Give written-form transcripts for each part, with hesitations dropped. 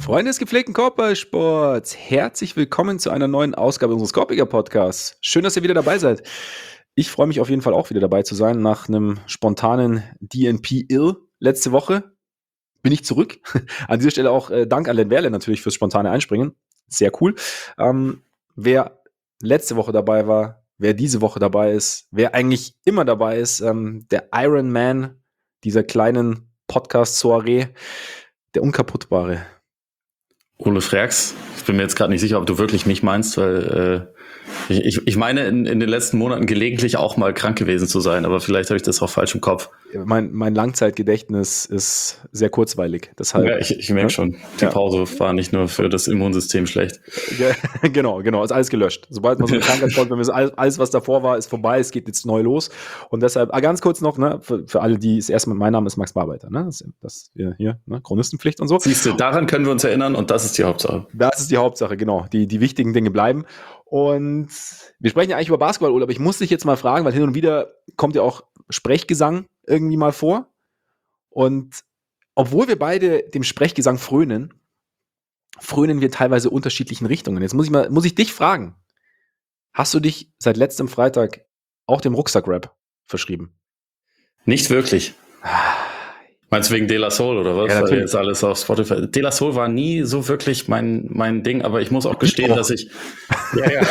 Freunde des gepflegten Korbballsports, herzlich willkommen zu einer neuen Ausgabe unseres Korbiger Podcasts. Schön, dass ihr wieder dabei seid. Ich freue mich auf jeden Fall auch wieder dabei zu sein. Nach einem spontanen DNP-Ill letzte Woche bin ich zurück. An dieser Stelle auch Dank an Len Werle natürlich fürs spontane Einspringen. Sehr cool. Wer letzte Woche dabei war, wer diese Woche dabei ist, wer eigentlich immer dabei ist, der Iron Man dieser kleinen Podcast-Soiree, der Unkaputtbare. Ole Freaks, ich bin mir jetzt gerade nicht sicher, ob du wirklich mich meinst, weil ich meine in den letzten Monaten gelegentlich auch mal krank gewesen zu sein, aber vielleicht habe ich das auch falsch im Kopf. Mein Langzeitgedächtnis ist sehr kurzweilig. Deshalb, ja, ich merke schon, die Pause war nicht nur für das Immunsystem schlecht. Genau, ist alles gelöscht. Sobald man so eine Krankheit kommt, wenn alles, was davor war, ist vorbei, es geht jetzt neu los. Und deshalb, ganz kurz noch, ne, für alle, die es erstmal, mein Name ist Max Barbeiter, ne? Das hier, ne, Chronistenpflicht und so. Siehst du, daran können wir uns erinnern und das ist die Hauptsache. Das ist die Hauptsache, genau. Die wichtigen Dinge bleiben. Und wir sprechen ja eigentlich über Basketball, Ole, aber ich muss dich jetzt mal fragen, weil hin und wieder kommt ja auch Sprechgesang irgendwie mal vor. Und obwohl wir beide dem Sprechgesang frönen wir teilweise unterschiedlichen Richtungen. Jetzt muss ich dich fragen. Hast du dich seit letztem Freitag auch dem Rucksack-Rap verschrieben? Nicht wirklich. Meinst du wegen De La Soul oder was? Ja, natürlich. Jetzt alles auf Spotify. De La Soul war nie so wirklich mein Ding, aber ich muss auch gestehen, dass ich... Ja.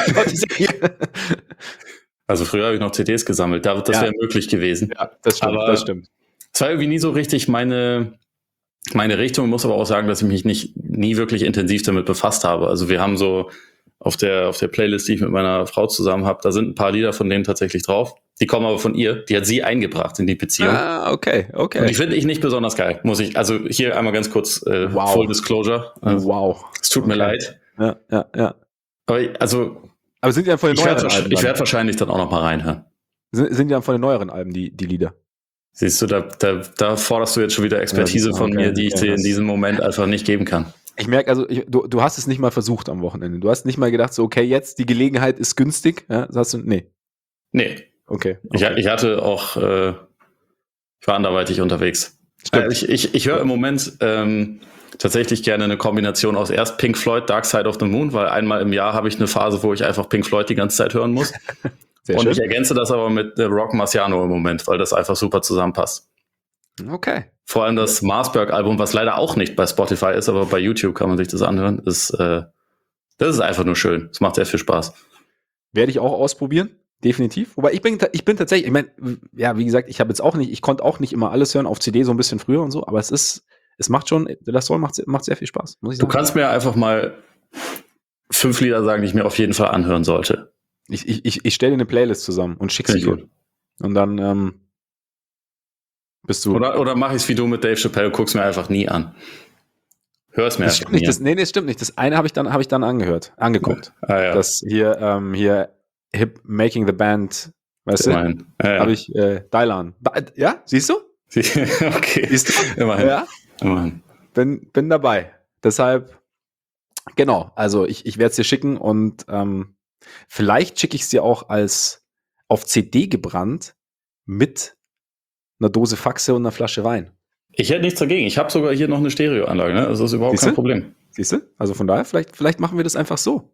Also früher habe ich noch CDs gesammelt, das wäre möglich gewesen. Ja, das stimmt. Es war irgendwie nie so richtig meine Richtung. Ich muss aber auch sagen, dass ich mich nie wirklich intensiv damit befasst habe. Also wir haben so auf der Playlist, die ich mit meiner Frau zusammen habe, da sind ein paar Lieder von denen tatsächlich drauf. Die kommen aber von ihr. Die hat sie eingebracht in die Beziehung. Okay. Und die finde ich nicht besonders geil, also hier einmal ganz kurz Full Disclosure. Wow. Es tut mir leid. Ja. Aber sind die dann von den neueren Alben? Ich werde wahrscheinlich dann auch noch mal reinhören. Sind die dann von den neueren Alben, die Lieder? Siehst du, da forderst du jetzt schon wieder Expertise von mir, die ich dir in diesem Moment einfach nicht geben kann. Ich merke, also du hast es nicht mal versucht am Wochenende. Du hast nicht mal gedacht, so okay, jetzt die Gelegenheit ist günstig. Ja, sagst du, nee. Okay. Ich hatte auch, ich war anderweitig unterwegs. Ich höre im Moment tatsächlich gerne eine Kombination aus erst Pink Floyd, Dark Side of the Moon, weil einmal im Jahr habe ich eine Phase, wo ich einfach Pink Floyd die ganze Zeit hören muss. Und schön. Ich ergänze das aber mit Rock Marciano im Moment, weil das einfach super zusammenpasst. Okay. Vor allem das Marsberg-Album, was leider auch nicht bei Spotify ist, aber bei YouTube kann man sich das anhören, das ist einfach nur schön. Es macht sehr viel Spaß. Werde ich auch ausprobieren, definitiv. Wobei ich bin tatsächlich, ich meine, ja, wie gesagt, ich konnte auch nicht immer alles hören auf CD so ein bisschen früher und so, aber es macht schon, das Soul macht sehr viel Spaß, muss ich sagen. Du kannst mir einfach mal 5 Lieder sagen, die ich mir auf jeden Fall anhören sollte. Ich stelle dir eine Playlist zusammen und schicke sie dir. Und dann bist du. Oder mache ich es wie du mit Dave Chappelle, guck's mir einfach nie an. Hör es mir einfach nie an. Nee, stimmt nicht. Das eine habe ich dann angeguckt. Ja. Das hier Hip Making the Band, weißt du? Habe ich Dylan. Ja, siehst du? Okay. Siehst du? Immerhin. Ja? Immerhin. Bin dabei. Deshalb, genau, also ich werde es dir schicken und vielleicht schicke ich es dir auch als auf CD gebrannt mit einer Dose Faxe und einer Flasche Wein. Ich hätte nichts dagegen. Ich habe sogar hier noch eine Stereoanlage, ne? Das ist überhaupt kein Problem. Siehst du? Also von daher, vielleicht machen wir das einfach so.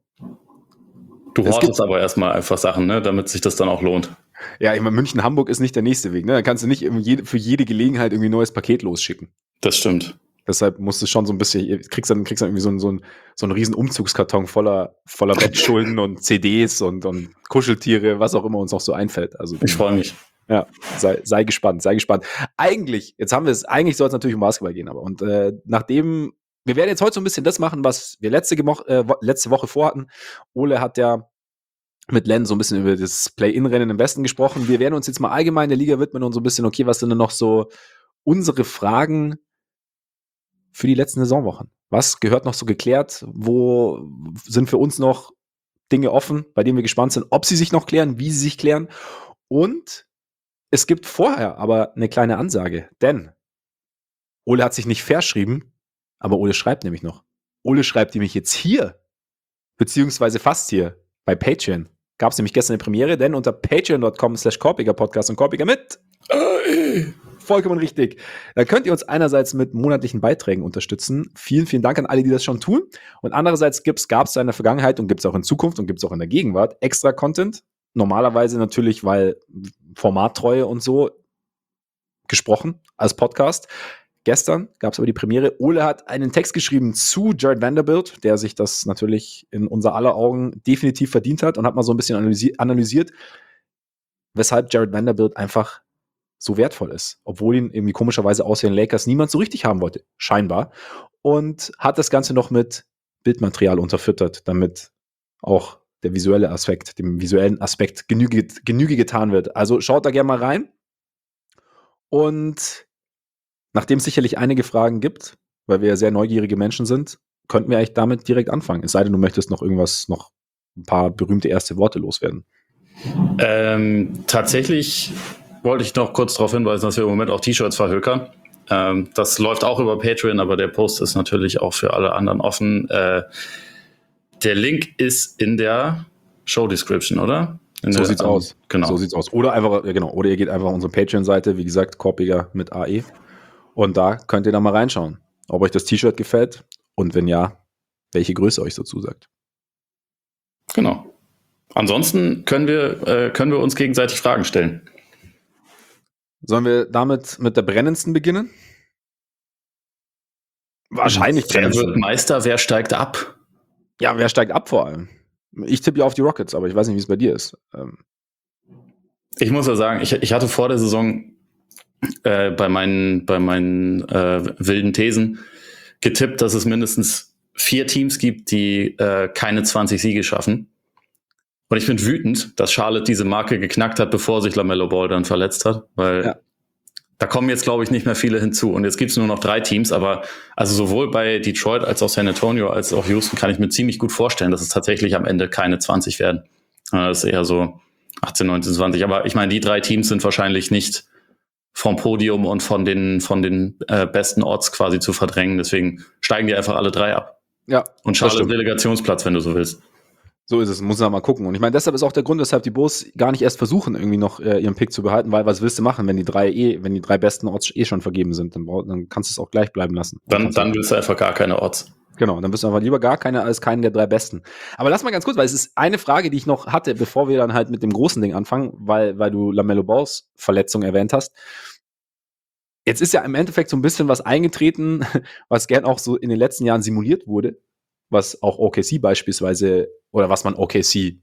Du hortest aber erstmal einfach Sachen, ne? Damit sich das dann auch lohnt. Ja, ich meine, München-Hamburg ist nicht der nächste Weg, ne? Da kannst du nicht für jede Gelegenheit irgendwie ein neues Paket losschicken. Das stimmt. Deshalb musst du schon so ein bisschen, kriegst dann irgendwie so einen riesen Umzugskarton voller Bettschulden und CDs und Kuscheltiere, was auch immer uns noch so einfällt. Also ich freue mich. Ja, sei gespannt. Eigentlich soll es natürlich um Basketball gehen, aber nachdem, wir werden jetzt heute so ein bisschen das machen, was wir letzte Woche vorhatten. Ole hat ja mit Len so ein bisschen über das Play-In-Rennen im Westen gesprochen. Wir werden uns jetzt mal allgemein der Liga widmen und so ein bisschen, okay, was sind denn noch so unsere Fragen für die letzten Saisonwochen? Was gehört noch so geklärt? Wo sind für uns noch Dinge offen, bei denen wir gespannt sind, ob sie sich noch klären, wie sie sich klären? Und es gibt vorher aber eine kleine Ansage, denn Ole hat sich nicht verschrieben, aber Ole schreibt nämlich noch. Ole schreibt nämlich jetzt hier, beziehungsweise fast hier, bei Patreon. Gab es nämlich gestern eine Premiere, denn unter patreon.com/korpigerpodcast und Korpiger mit Vollkommen richtig. Da könnt ihr uns einerseits mit monatlichen Beiträgen unterstützen. Vielen, vielen Dank an alle, die das schon tun. Und andererseits gab es in der Vergangenheit und gibt es auch in Zukunft und gibt es auch in der Gegenwart extra Content. Normalerweise natürlich, weil Formattreue und so gesprochen als Podcast. Gestern gab es aber die Premiere. Ole hat einen Text geschrieben zu Jared Vanderbilt, der sich das natürlich in unser aller Augen definitiv verdient hat und hat mal so ein bisschen analysiert, weshalb Jared Vanderbilt einfach so wertvoll ist, obwohl ihn irgendwie komischerweise außer den Lakers niemand so richtig haben wollte, scheinbar. Und hat das Ganze noch mit Bildmaterial unterfüttert, damit auch dem visuellen Aspekt Genüge getan wird. Also schaut da gerne mal rein. Und nachdem es sicherlich einige Fragen gibt, weil wir ja sehr neugierige Menschen sind, könnten wir eigentlich damit direkt anfangen. Es sei denn, du möchtest noch ein paar berühmte erste Worte loswerden. Tatsächlich wollte ich noch kurz darauf hinweisen, dass wir im Moment auch T-Shirts verhökern. Das läuft auch über Patreon, aber der Post ist natürlich auch für alle anderen offen. Der Link ist in der Show-Description, oder? So sieht's aus. Genau. So sieht's aus. Oder ihr geht einfach auf unsere Patreon-Seite, wie gesagt, Korpiger mit AE. Und da könnt ihr da mal reinschauen, ob euch das T-Shirt gefällt und wenn ja, welche Größe euch so zusagt. Genau. Ansonsten können wir uns gegenseitig Fragen stellen. Sollen wir damit mit der brennendsten beginnen? Wahrscheinlich brennendsten. Wer wird Meister, wer steigt ab? Ja, wer steigt ab vor allem? Ich tippe ja auf die Rockets, aber ich weiß nicht, wie es bei dir ist. Ich muss ja sagen, ich hatte vor der Saison bei meinen wilden Thesen getippt, dass es mindestens 4 Teams gibt, die keine 20 Siege schaffen. Und ich bin wütend, dass Charlotte diese Marke geknackt hat, bevor sich LaMelo Ball dann verletzt hat, weil da kommen jetzt, glaube ich, nicht mehr viele hinzu. Und jetzt gibt es nur noch 3 Teams, aber also sowohl bei Detroit als auch San Antonio als auch Houston kann ich mir ziemlich gut vorstellen, dass es tatsächlich am Ende keine 20 werden. Das ist eher so 18, 19, 20. Aber ich meine, die 3 Teams sind wahrscheinlich nicht vom Podium und von den besten Odds quasi zu verdrängen. Deswegen steigen die einfach alle 3 ab. Ja. Und Charlotte Relegationsplatz, wenn du so willst. So ist es, muss man mal gucken. Und ich meine, deshalb ist auch der Grund, weshalb die Bulls gar nicht erst versuchen, irgendwie noch ihren Pick zu behalten, weil was willst du machen, wenn die 3 besten Odds schon vergeben sind, dann kannst du es auch gleich bleiben lassen. Dann willst du einfach gar keine Odds. Genau, dann wirst du einfach lieber gar keine als keinen der 3 besten. Aber lass mal ganz kurz, weil es ist eine Frage, die ich noch hatte, bevor wir dann halt mit dem großen Ding anfangen, weil du LaMelo Balls Verletzung erwähnt hast. Jetzt ist ja im Endeffekt so ein bisschen was eingetreten, was gern auch so in den letzten Jahren simuliert wurde, was auch OKC beispielsweise, oder was man OKC,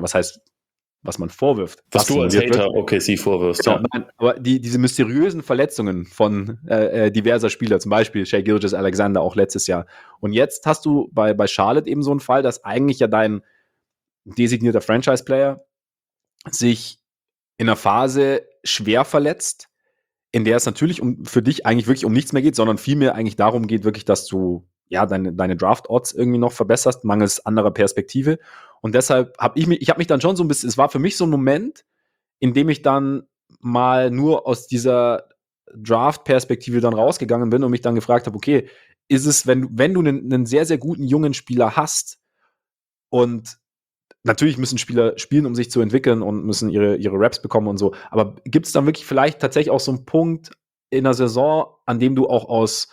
was man vorwirft. Was du als Hater OKC vorwirfst. Genau, nein, aber diese mysteriösen Verletzungen von diverser Spieler, zum Beispiel Shai Gilgeous-Alexander auch letztes Jahr. Und jetzt hast du bei Charlotte eben so einen Fall, dass eigentlich ja dein designierter Franchise-Player sich in einer Phase schwer verletzt, in der es natürlich für dich eigentlich wirklich um nichts mehr geht, sondern vielmehr eigentlich darum geht, wirklich, dass du deine Draft-Odds irgendwie noch verbesserst, mangels anderer Perspektive. Und deshalb habe ich mich dann schon so ein bisschen, es war für mich so ein Moment, in dem ich dann mal nur aus dieser Draft-Perspektive dann rausgegangen bin und mich dann gefragt habe, okay, ist es, wenn du einen sehr, sehr guten jungen Spieler hast und natürlich müssen Spieler spielen, um sich zu entwickeln und müssen ihre Raps bekommen und so. Aber gibt es dann wirklich vielleicht tatsächlich auch so einen Punkt in der Saison, an dem du auch aus,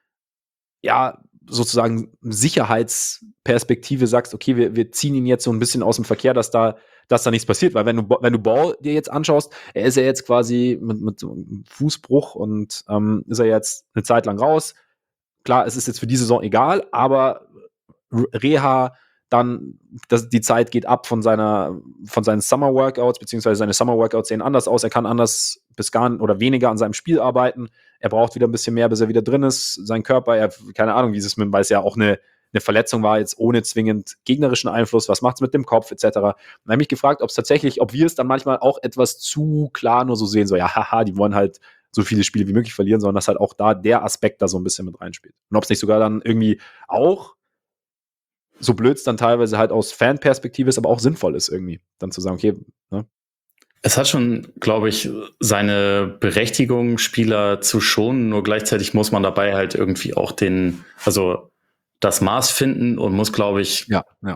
sozusagen Sicherheitsperspektive sagst, okay, wir ziehen ihn jetzt so ein bisschen aus dem Verkehr, dass da nichts passiert? Weil wenn du Ball dir jetzt anschaust, er ist ja jetzt quasi mit so einem Fußbruch und ist er jetzt eine Zeit lang raus. Klar, es ist jetzt für die Saison egal, aber Reha, dann die Zeit geht ab von seinen Summer Workouts, beziehungsweise seine Summer Workouts sehen anders aus. Er kann anders bis gar nicht oder weniger an seinem Spiel arbeiten. Er braucht wieder ein bisschen mehr, bis er wieder drin ist. Sein Körper, keine Ahnung, wie es mit, weil es ja auch eine Verletzung war, jetzt ohne zwingend gegnerischen Einfluss. Was macht es mit dem Kopf, etc. Und dann habe ich mich gefragt, ob wir es dann manchmal auch etwas zu klar nur so sehen, so, ja, haha, die wollen halt so viele Spiele wie möglich verlieren, sondern dass halt auch da der Aspekt da so ein bisschen mit reinspielt. Und ob es nicht sogar dann irgendwie auch, so blöd es dann teilweise halt aus Fanperspektive ist, aber auch sinnvoll ist irgendwie, dann zu sagen, okay, ne? Es hat schon, glaube ich, seine Berechtigung, Spieler zu schonen, nur gleichzeitig muss man dabei halt irgendwie auch das Maß finden und muss, glaube ich,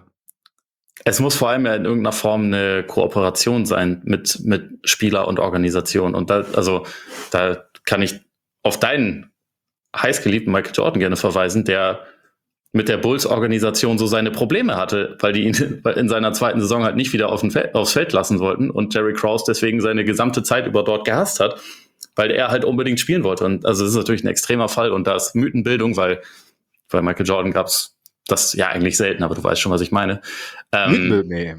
es muss vor allem ja in irgendeiner Form eine Kooperation sein mit Spieler und Organisation. Und da kann ich auf deinen heißgeliebten Michael Jordan gerne verweisen, der mit der Bulls-Organisation so seine Probleme hatte, weil die ihn in seiner zweiten Saison halt nicht wieder aufs Feld lassen wollten und Jerry Krause deswegen seine gesamte Zeit über dort gehasst hat, weil er halt unbedingt spielen wollte. Und also es ist natürlich ein extremer Fall und da ist Mythenbildung, weil Michael Jordan gab es das ja eigentlich selten, aber du weißt schon, was ich meine. Nee.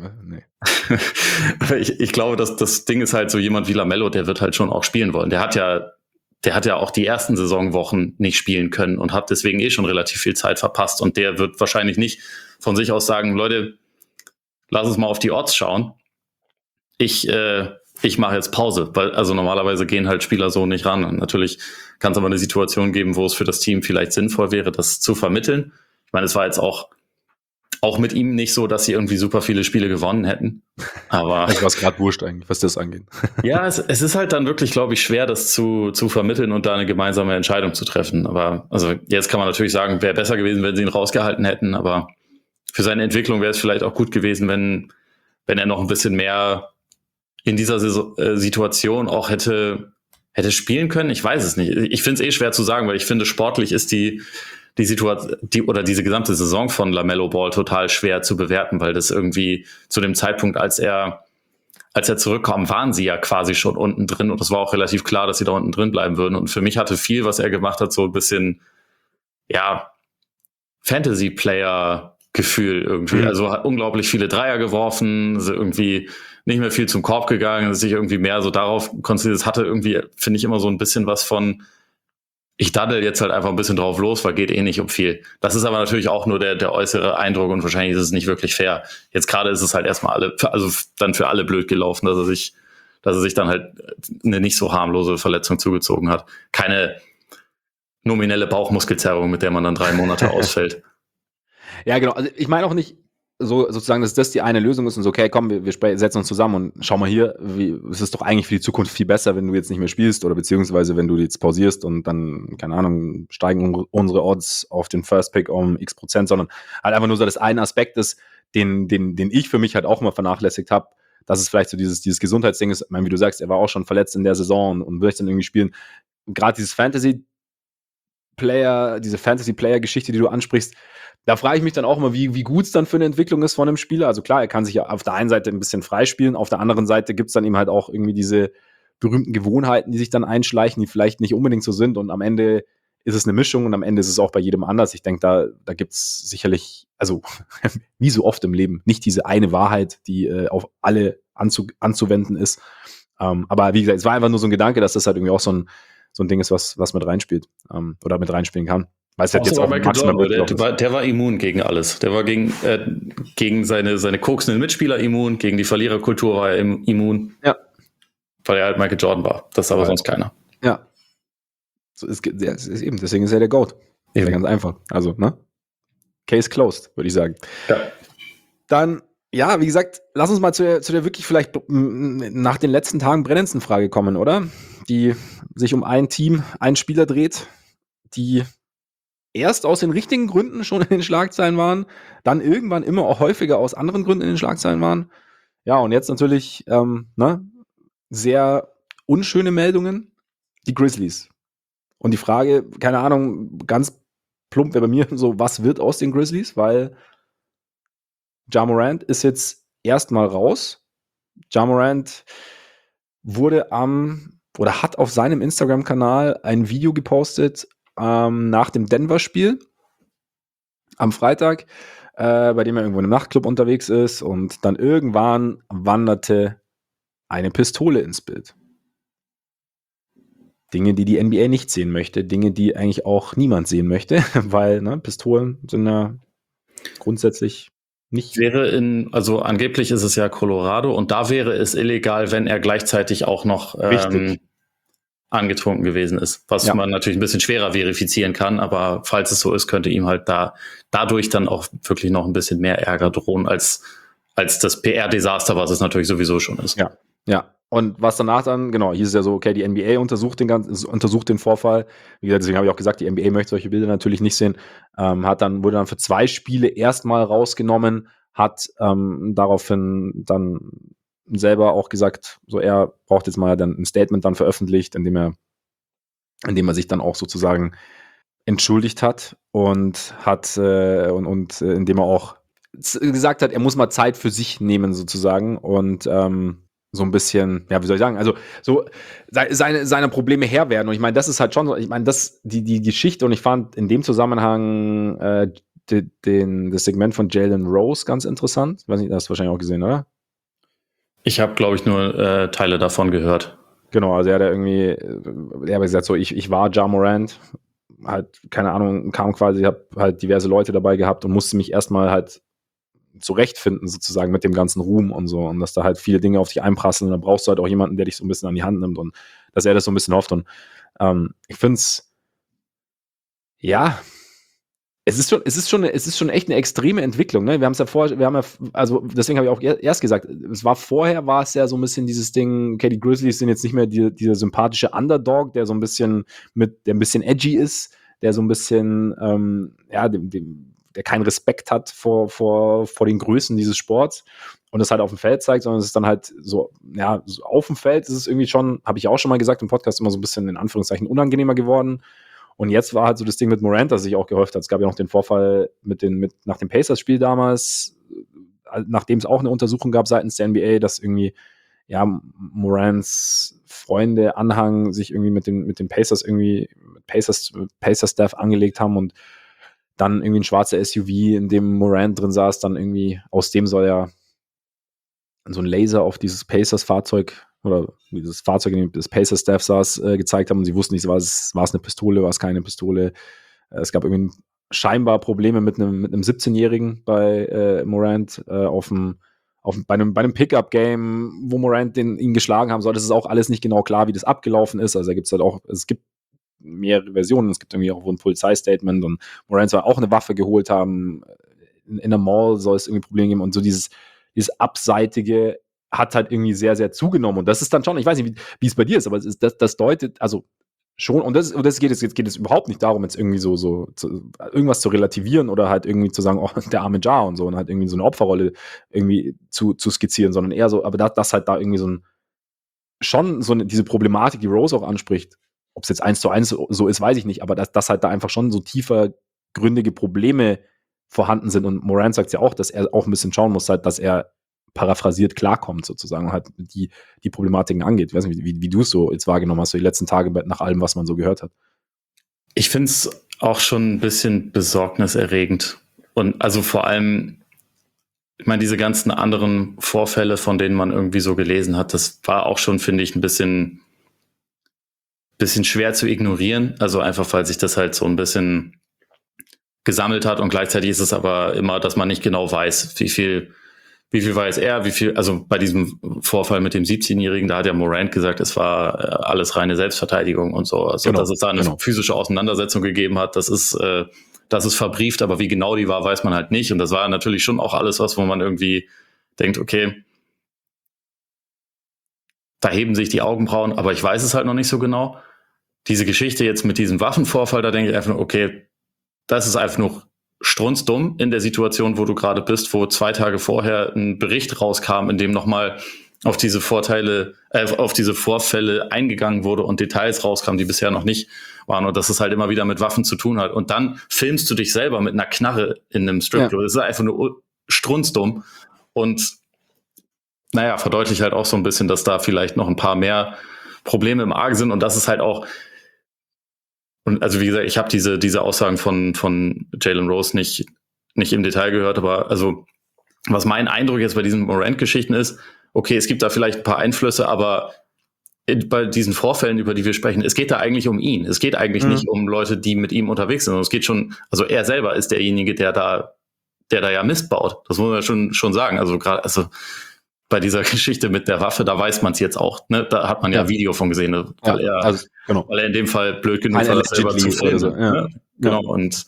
Ich glaube, dass das Ding ist halt so, jemand wie LaMelo, der wird halt schon auch spielen wollen. Der hat ja auch die ersten Saisonwochen nicht spielen können und hat deswegen schon relativ viel Zeit verpasst. Und der wird wahrscheinlich nicht von sich aus sagen, Leute, lass uns mal auf die Odds schauen. Ich mache jetzt Pause, weil also normalerweise gehen halt Spieler so nicht ran. Und natürlich kann es aber eine Situation geben, wo es für das Team vielleicht sinnvoll wäre, das zu vermitteln. Ich meine, es war jetzt auch mit ihm nicht so, dass sie irgendwie super viele Spiele gewonnen hätten. Aber das war gerade wurscht eigentlich, was das angeht. Ja, es ist halt dann wirklich, glaube ich, schwer, das zu vermitteln und da eine gemeinsame Entscheidung zu treffen. Aber also jetzt kann man natürlich sagen, wäre besser gewesen, wenn sie ihn rausgehalten hätten. Aber für seine Entwicklung wäre es vielleicht auch gut gewesen, wenn er noch ein bisschen mehr in dieser Situation auch hätte spielen können. Ich weiß es nicht. Ich finde es schwer zu sagen, weil ich finde, sportlich ist die Situation, oder diese gesamte Saison von LaMelo Ball total schwer zu bewerten, weil das irgendwie zu dem Zeitpunkt, als er zurückkam, waren sie ja quasi schon unten drin und es war auch relativ klar, dass sie da unten drin bleiben würden. Und für mich hatte viel, was er gemacht hat, so ein bisschen, ja, Fantasy-Player-Gefühl irgendwie. Also hat unglaublich viele Dreier geworfen, ist irgendwie nicht mehr viel zum Korb gegangen, sich irgendwie mehr so darauf konzentriert. Es hatte irgendwie, finde ich, immer so ein bisschen was von, ich daddel jetzt halt einfach ein bisschen drauf los, weil geht nicht um viel. Das ist aber natürlich auch nur der äußere Eindruck und wahrscheinlich ist es nicht wirklich fair. Jetzt gerade ist es halt erstmal dann für alle blöd gelaufen, dass er sich dann halt eine nicht so harmlose Verletzung zugezogen hat. Keine nominelle Bauchmuskelzerrung, mit der man dann 3 Monate ausfällt. Ja, genau. Also ich meine auch nicht so sozusagen, dass das die eine Lösung ist und so, okay, komm, wir setzen uns zusammen und schau mal hier, es ist doch eigentlich für die Zukunft viel besser, wenn du jetzt nicht mehr spielst oder beziehungsweise wenn du jetzt pausierst und dann, keine Ahnung, steigen unsere Odds auf den First Pick um x%, sondern halt einfach nur so, dass ein Aspekt ist, den ich für mich halt auch immer vernachlässigt habe, dass es vielleicht so dieses Gesundheitsding ist. Ich meine, wie du sagst, er war auch schon verletzt in der Saison und wird dann irgendwie spielen. Gerade dieses diese Fantasy-Player-Geschichte, die du ansprichst, da frage ich mich dann auch immer, wie gut es dann für eine Entwicklung ist von einem Spieler. Also klar, er kann sich ja auf der einen Seite ein bisschen freispielen, auf der anderen Seite gibt es dann eben halt auch irgendwie diese berühmten Gewohnheiten, die sich dann einschleichen, die vielleicht nicht unbedingt so sind und am Ende ist es eine Mischung und am Ende ist es auch bei jedem anders. Ich denke, da gibt es sicherlich, also wie so oft im Leben, nicht diese eine Wahrheit, die auf alle anzuwenden ist. Aber wie gesagt, es war einfach nur so ein Gedanke, dass das halt irgendwie auch so ein Ding ist, was mit reinspielt oder mit reinspielen kann. Weil es halt jetzt auch maximal der war immun gegen alles. Der war gegen seine koksenden Mitspieler immun, gegen die Verliererkultur war er immun. Ja. Weil er halt Michael Jordan war. Das ist aber sonst keiner. Ja. So ist eben, deswegen ist er der GOAT. Ist ja ganz einfach. Also, ne? Case closed, würde ich sagen. Ja. Dann, ja, wie gesagt, lass uns mal zu der wirklich vielleicht nach den letzten Tagen brennendsten Frage kommen, oder? Die sich um ein Team, einen Spieler dreht, die erst aus den richtigen Gründen schon in den Schlagzeilen waren, dann irgendwann immer auch häufiger aus anderen Gründen in den Schlagzeilen waren. Ja, und jetzt natürlich sehr unschöne Meldungen, die Grizzlies. Und die Frage, keine Ahnung, ganz plump wäre bei mir so, was wird aus den Grizzlies? Weil Ja Morant ist jetzt erstmal raus. Ja Morant hat auf seinem Instagram-Kanal ein Video gepostet nach dem Denver-Spiel am Freitag, bei dem er irgendwo in einem Nachtclub unterwegs ist und dann irgendwann wanderte eine Pistole ins Bild. Dinge, die NBA nicht sehen möchte, Dinge, die eigentlich auch niemand sehen möchte, weil Pistolen sind ja grundsätzlich nicht. Also angeblich ist es ja Colorado und da wäre es illegal, wenn er gleichzeitig auch noch angetrunken gewesen ist, was man natürlich ein bisschen schwerer verifizieren kann, aber falls es so ist, könnte ihm halt dadurch dann auch wirklich noch ein bisschen mehr Ärger drohen als das PR-Desaster, was es natürlich sowieso schon ist. Ja. Und was danach dann, genau, hieß es ja so, okay, die NBA untersucht den Vorfall. Wie gesagt, deswegen habe ich auch gesagt, die NBA möchte solche Bilder natürlich nicht sehen. Wurde dann für 2 Spiele erstmal rausgenommen, hat daraufhin dann selber auch gesagt, so er braucht jetzt mal dann ein Statement dann veröffentlicht, in dem er indem er sich dann auch sozusagen entschuldigt hat und indem er auch gesagt hat, er muss mal Zeit für sich nehmen sozusagen und so ein bisschen, ja, wie soll ich sagen, also so seine Probleme Herr werden. Und ich meine, das ist halt schon so, ich meine, die Geschichte, und ich fand in dem Zusammenhang das Segment von Jalen Rose ganz interessant. Ich weiß nicht, das hast du wahrscheinlich auch gesehen, oder? Ich habe, glaube ich, nur Teile davon gehört. Genau, also er hat gesagt, so, ich war Ja Morant, halt, keine Ahnung, kam quasi, ich habe halt diverse Leute dabei gehabt und musste mich erstmal halt zurechtfinden, sozusagen mit dem ganzen Ruhm und so. Und dass da halt viele Dinge auf dich einprasseln. Und da brauchst du halt auch jemanden, der dich so ein bisschen an die Hand nimmt und dass er das so ein bisschen hofft. Und ich finde es, ja, es ist schon echt eine extreme Entwicklung. Ne? Also deswegen habe ich auch erst gesagt, vorher war es ja so ein bisschen dieses Ding, okay, die Grizzlies sind jetzt nicht mehr dieser sympathische Underdog, der so ein bisschen der ein bisschen edgy ist, der so ein bisschen, der keinen Respekt hat vor den Größen dieses Sports und das halt auf dem Feld zeigt, sondern es ist dann halt so, ja, so auf dem Feld ist es irgendwie schon, habe ich auch schon mal gesagt im Podcast, immer so ein bisschen in Anführungszeichen unangenehmer geworden. Und jetzt war halt so das Ding mit Morant, das sich auch gehäuft hat. Es gab ja noch den Vorfall nach dem Pacers-Spiel damals, nachdem es auch eine Untersuchung gab seitens der NBA, dass irgendwie, ja, Morants Freunde, Anhang sich irgendwie mit den Pacers Pacer-Staff angelegt haben und dann irgendwie ein schwarzer SUV, in dem Morant drin saß, dann irgendwie, aus dem soll ja so ein Laser auf dieses Pacers-Fahrzeug oder dieses Fahrzeug, in dem das Pacers-Staff saß, gezeigt haben und sie wussten nicht, war es eine Pistole, war es keine Pistole. Es gab irgendwie scheinbar Probleme mit einem 17-Jährigen bei Morant bei einem Pickup-Game, wo Morant ihn geschlagen haben soll. Das ist auch alles nicht genau klar, wie das abgelaufen ist. Also da gibt es halt auch, es gibt mehrere Versionen. Es gibt irgendwie auch ein Polizeistatement und Morant soll auch eine Waffe geholt haben. In der Mall soll es irgendwie Probleme geben und so dieses Abseitige hat halt irgendwie sehr, sehr zugenommen. Und das ist dann schon, ich weiß nicht, wie es bei dir ist, aber das deutet, also schon, und das geht es überhaupt nicht darum, jetzt irgendwie irgendwas zu relativieren oder halt irgendwie zu sagen, oh, der arme Ja und so, und halt irgendwie so eine Opferrolle irgendwie zu skizzieren, sondern eher so, aber das halt da irgendwie diese Problematik, die Rose auch anspricht, ob es jetzt 1:1 so ist, weiß ich nicht, aber dass halt da einfach schon so tiefergründige Probleme vorhanden sind. Und Morant sagt ja auch, dass er auch ein bisschen schauen muss, halt, dass er paraphrasiert klarkommt sozusagen und halt die Problematiken angeht. Ich weiß nicht, wie du es so jetzt wahrgenommen hast, so die letzten Tage nach allem, was man so gehört hat. Ich finde es auch schon ein bisschen besorgniserregend. Und also vor allem, ich meine, diese ganzen anderen Vorfälle, von denen man irgendwie so gelesen hat, das war auch schon, finde ich, ein bisschen schwer zu ignorieren. Also einfach, weil sich das halt so ein bisschen gesammelt hat und gleichzeitig ist es aber immer, dass man nicht genau weiß, wie viel weiß er, also bei diesem Vorfall mit dem 17-Jährigen, da hat ja Morant gesagt, es war alles reine Selbstverteidigung und so. Also, dass es da eine physische Auseinandersetzung gegeben hat, das ist verbrieft, aber wie genau die war, weiß man halt nicht. Und das war natürlich schon auch alles was, wo man irgendwie denkt, okay, da heben sich die Augenbrauen, aber ich weiß es halt noch nicht so genau. Diese Geschichte jetzt mit diesem Waffenvorfall, da denke ich einfach, okay, das ist einfach nur strunzdumm in der Situation, wo du gerade bist, wo 2 Tage vorher ein Bericht rauskam, in dem nochmal auf diese Vorfälle eingegangen wurde und Details rauskamen, die bisher noch nicht waren und dass es halt immer wieder mit Waffen zu tun hat. Und dann filmst du dich selber mit einer Knarre in einem Stripclub. Ja. Das ist einfach nur strunzdumm und naja, verdeutlicht halt auch so ein bisschen, dass da vielleicht noch ein paar mehr Probleme im Argen sind und das ist halt auch. Und also wie gesagt, ich habe diese Aussagen von Jalen Rose nicht im Detail gehört, aber also was mein Eindruck jetzt bei diesen Morant-Geschichten ist, okay, es gibt da vielleicht ein paar Einflüsse, aber bei diesen Vorfällen, über die wir sprechen, es geht da eigentlich um ihn. Es geht eigentlich nicht um Leute, die mit ihm unterwegs sind. Und es geht schon, also er selber ist derjenige, der da ja Mist baut. Das muss man schon sagen. Also gerade, bei dieser Geschichte mit der Waffe, da weiß man es jetzt auch. Ne? Da hat man ja ein Video von gesehen, weil er in dem Fall blöd genug war, das selber zu filmen. So. Ja. Ne? Genau, und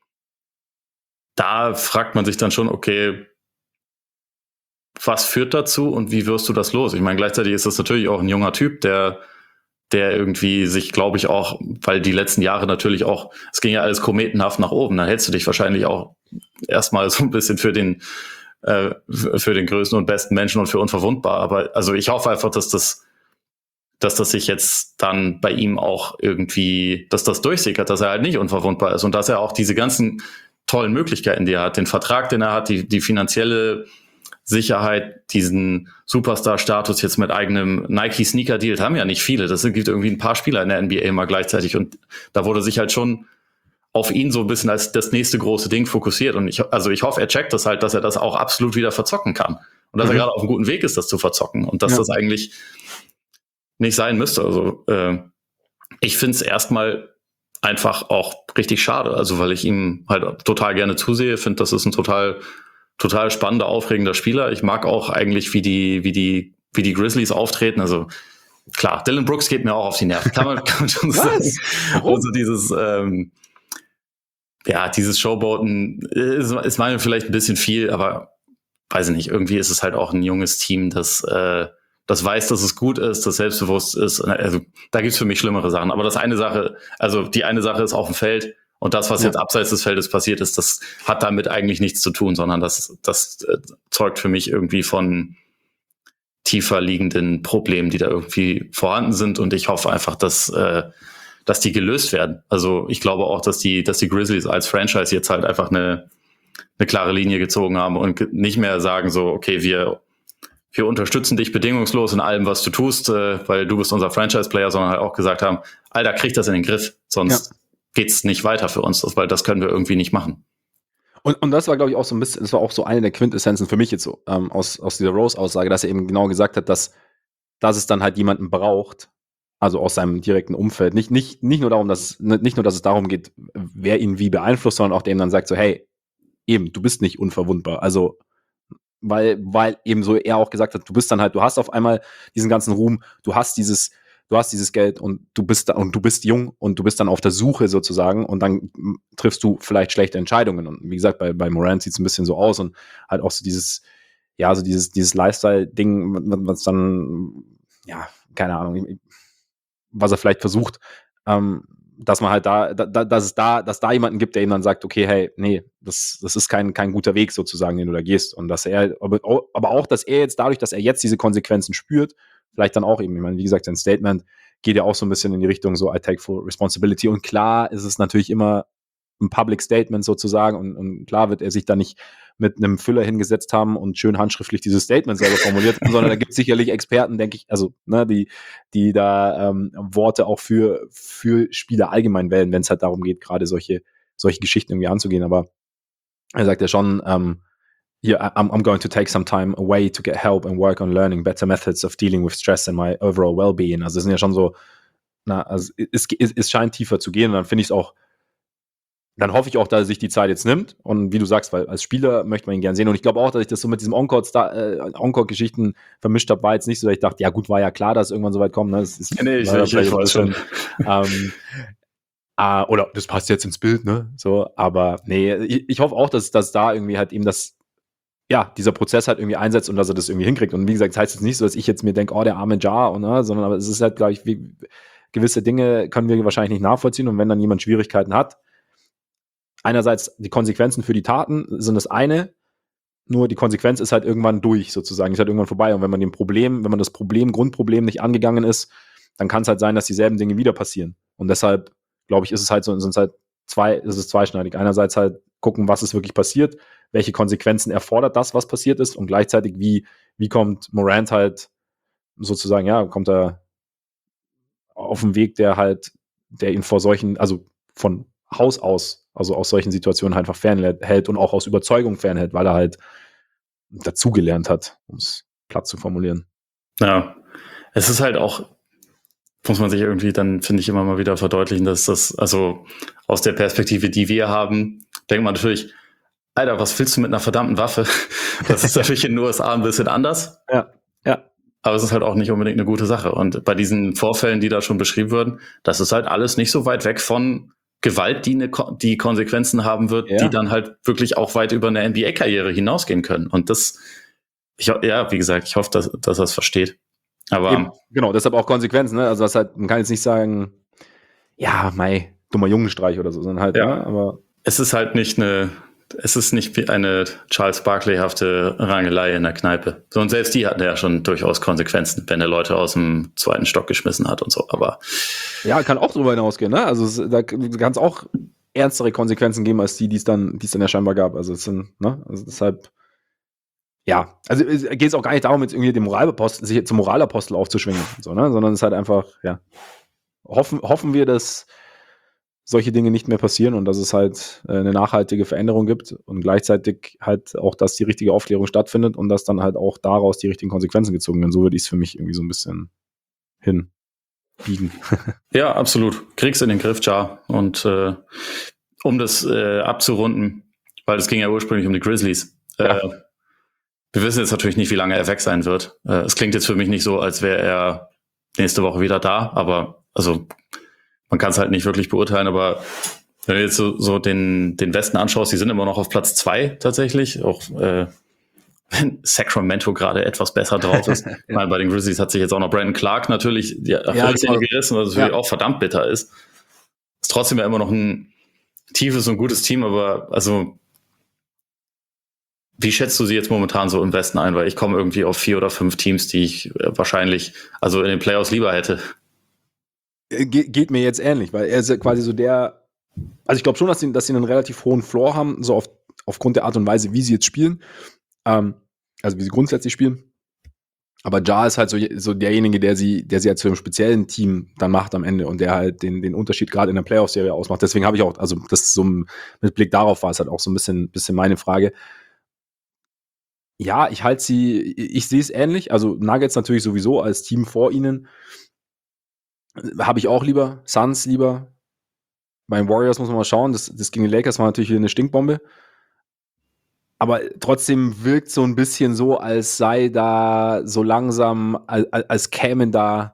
da fragt man sich dann schon, okay, was führt dazu und wie wirst du das los? Ich meine, gleichzeitig ist das natürlich auch ein junger Typ, der irgendwie sich, glaube ich, auch, weil die letzten Jahre natürlich auch, es ging ja alles kometenhaft nach oben, dann hältst du dich wahrscheinlich auch erstmal so ein bisschen für den größten und besten Menschen und für unverwundbar. Aber also ich hoffe einfach, dass das dass das sich jetzt dann bei ihm auch irgendwie, dass das durchsickert, dass er halt nicht unverwundbar ist und dass er auch diese ganzen tollen Möglichkeiten, die er hat, den Vertrag, den er hat, die finanzielle Sicherheit, diesen Superstar-Status jetzt mit eigenem Nike-Sneaker-Deal, haben ja nicht viele. Das gibt irgendwie ein paar Spieler in der NBA mal gleichzeitig und da wurde sich halt schon auf ihn so ein bisschen als das nächste große Ding fokussiert und ich hoffe, er checkt das halt, dass er das auch absolut wieder verzocken kann und dass er gerade auf einem guten Weg ist, das zu verzocken und dass das eigentlich nicht sein müsste. Also ich finde es erstmal einfach auch richtig schade, also weil ich ihm halt total gerne zusehe, finde, das ist ein total spannender, aufregender Spieler. Ich mag auch eigentlich, wie die Grizzlies auftreten. Also klar, Dillon Brooks geht mir auch auf die Nerven, kann man schon sagen. Also dieses Showboaten ist mir vielleicht ein bisschen viel, aber weiß ich nicht, irgendwie ist es halt auch ein junges Team, das weiß, dass es gut ist, das selbstbewusst ist. Also da gibt's für mich schlimmere Sachen. Aber die eine Sache ist auf dem Feld und das, was jetzt abseits des Feldes passiert ist, das hat damit eigentlich nichts zu tun, sondern das zeugt für mich irgendwie von tiefer liegenden Problemen, die da irgendwie vorhanden sind. Und ich hoffe einfach, dass die gelöst werden. Also ich glaube auch, dass die Grizzlies als Franchise jetzt halt einfach eine klare Linie gezogen haben und nicht mehr sagen so, okay, wir unterstützen dich bedingungslos in allem, was du tust, weil du bist unser Franchise-Player, sondern halt auch gesagt haben, Alter, krieg das in den Griff, sonst geht's nicht weiter für uns, weil das können wir irgendwie nicht machen. Und das war, glaube ich, auch so ein bisschen, das war auch so eine der Quintessenzen für mich jetzt so, aus dieser Rose-Aussage, dass er eben genau gesagt hat, dass es dann halt jemanden braucht, also aus seinem direkten Umfeld. Nicht nur darum, dass es darum geht, wer ihn wie beeinflusst, sondern auch der ihm dann sagt so, hey, eben, du bist nicht unverwundbar. Also, weil eben so er auch gesagt hat, du hast auf einmal diesen ganzen Ruhm, du hast dieses Geld und du bist jung und du bist dann auf der Suche sozusagen und dann triffst du vielleicht schlechte Entscheidungen. Und wie gesagt, bei Morant sieht es ein bisschen so aus und halt auch so dieses Lifestyle-Ding, was dann, keine Ahnung, was er vielleicht versucht, dass man halt dass da jemanden gibt, der ihm dann sagt, okay, hey, nee, das ist kein guter Weg sozusagen, den du da gehst. Und dass er, aber auch, dass er jetzt dadurch, dass er jetzt diese Konsequenzen spürt, vielleicht dann auch eben, ich meine, wie gesagt, sein Statement geht ja auch so ein bisschen in die Richtung so, I take full responsibility. Und klar ist es natürlich immer ein Public Statement sozusagen und klar wird er sich da nicht mit einem Füller hingesetzt haben und schön handschriftlich dieses Statement selber formuliert, sondern da gibt es sicherlich Experten, denke ich, also die da Worte auch für Spieler allgemein wählen, wenn es halt darum geht, gerade solche Geschichten irgendwie anzugehen. Aber er sagt ja schon, I'm going to take some time away to get help and work on learning better methods of dealing with stress and my overall well-being. Also es sind ja schon so, also es scheint tiefer zu gehen und dann finde ich es auch, dann hoffe ich auch, dass er sich die Zeit jetzt nimmt. Und wie du sagst, weil als Spieler möchte man ihn gern sehen. Und ich glaube auch, dass ich das so mit diesem Encore-Geschichten vermischt habe, war jetzt nicht so, dass ich dachte, ja gut, war ja klar, dass es irgendwann so weit kommt. Ne? Ich weiß schon. Oder das passt jetzt ins Bild, ne? So, aber nee, ich hoffe auch, dass da irgendwie halt eben dieser Prozess halt irgendwie einsetzt und dass er das irgendwie hinkriegt. Und wie gesagt, das heißt jetzt nicht so, dass ich jetzt mir denke, oh, der arme Jar, sondern aber es ist halt, glaube ich, gewisse Dinge können wir wahrscheinlich nicht nachvollziehen. Und wenn dann jemand Schwierigkeiten hat, einerseits die Konsequenzen für die Taten sind das eine, nur die Konsequenz ist halt irgendwann durch sozusagen, ist halt irgendwann vorbei. Und wenn man das Grundproblem nicht angegangen ist, dann kann es halt sein, dass dieselben Dinge wieder passieren. Und deshalb, glaube ich, ist es halt zweischneidig. Einerseits halt gucken, was ist wirklich passiert, welche Konsequenzen erfordert das, was passiert ist und gleichzeitig, wie kommt Morant halt sozusagen, kommt er auf den Weg, der ihn vor solchen, also von Haus aus, also aus solchen Situationen halt einfach fernhält und auch aus Überzeugung fernhält, weil er halt dazugelernt hat, um es platt zu formulieren. Ja, es ist halt auch, muss man sich irgendwie dann, finde ich, immer mal wieder verdeutlichen, dass das, also aus der Perspektive, die wir haben, denkt man natürlich, Alter, was willst du mit einer verdammten Waffe? Das ist natürlich in den USA ein bisschen anders. Ja. Aber es ist halt auch nicht unbedingt eine gute Sache. Und bei diesen Vorfällen, die da schon beschrieben wurden, das ist halt alles nicht so weit weg von Gewalt, die Konsequenzen haben wird, die dann halt wirklich auch weit über eine NBA-Karriere hinausgehen können. Und wie gesagt, ich hoffe, dass er es versteht. Aber eben, genau, deshalb auch Konsequenzen, ne? Also man kann jetzt nicht sagen, dummer Jungenstreich oder so, sondern halt, aber es ist halt nicht eine es ist nicht wie eine Charles Barkley-hafte Rangelei in der Kneipe. So, und selbst die hatten ja schon durchaus Konsequenzen, wenn er Leute aus dem zweiten Stock geschmissen hat und so. Aber ja, kann auch drüber hinausgehen, ne? Also da kann es auch ernstere Konsequenzen geben, als die es dann ja scheinbar gab. Also also deshalb, ja, also geht es auch gar nicht darum, jetzt irgendwie sich zum Moralapostel aufzuschwingen, so, ne? Sondern es ist halt einfach, ja, hoffen wir, dass solche Dinge nicht mehr passieren und dass es halt eine nachhaltige Veränderung gibt und gleichzeitig halt auch, dass die richtige Aufklärung stattfindet und dass dann halt auch daraus die richtigen Konsequenzen gezogen werden. So würde ich es für mich irgendwie so ein bisschen hinbiegen. Ja, absolut. Kriegst in den Griff, ja. Und um das abzurunden, weil es ging ja ursprünglich um die Grizzlies. Ja. Wir wissen jetzt natürlich nicht, wie lange er weg sein wird. Es klingt jetzt für mich nicht so, als wäre er nächste Woche wieder da, aber also man kann es halt nicht wirklich beurteilen, aber wenn du jetzt so den Westen anschaust, die sind immer noch auf Platz 2 tatsächlich, auch wenn Sacramento gerade etwas besser drauf ist. Ja. Ich meine, bei den Grizzlies hat sich jetzt auch noch Brandon Clark natürlich die Achillessehne gerissen, was natürlich auch verdammt bitter ist. Ist trotzdem ja immer noch ein tiefes und gutes Team, aber also wie schätzt du sie jetzt momentan so im Westen ein? Weil ich komme irgendwie auf 4 oder 5 Teams, die ich wahrscheinlich also in den Playoffs lieber hätte. Geht mir jetzt ähnlich, weil er ist ja quasi so also ich glaube schon, dass sie einen relativ hohen Floor haben, so aufgrund der Art und Weise, wie sie jetzt spielen, also wie sie grundsätzlich spielen. Aber Ja ist halt so derjenige, der sie halt zu einem speziellen Team dann macht am Ende und der halt den Unterschied gerade in der Playoff-Serie ausmacht. Deswegen habe ich auch, also das so mit Blick darauf war es halt auch so ein bisschen meine Frage. Ja, ich sehe es ähnlich. Also Nuggets natürlich sowieso als Team vor ihnen. Habe ich auch lieber. Suns lieber. Bei den Warriors muss man mal schauen. Das gegen die Lakers war natürlich wieder eine Stinkbombe. Aber trotzdem wirkt so ein bisschen so, als sei da so langsam, als kämen da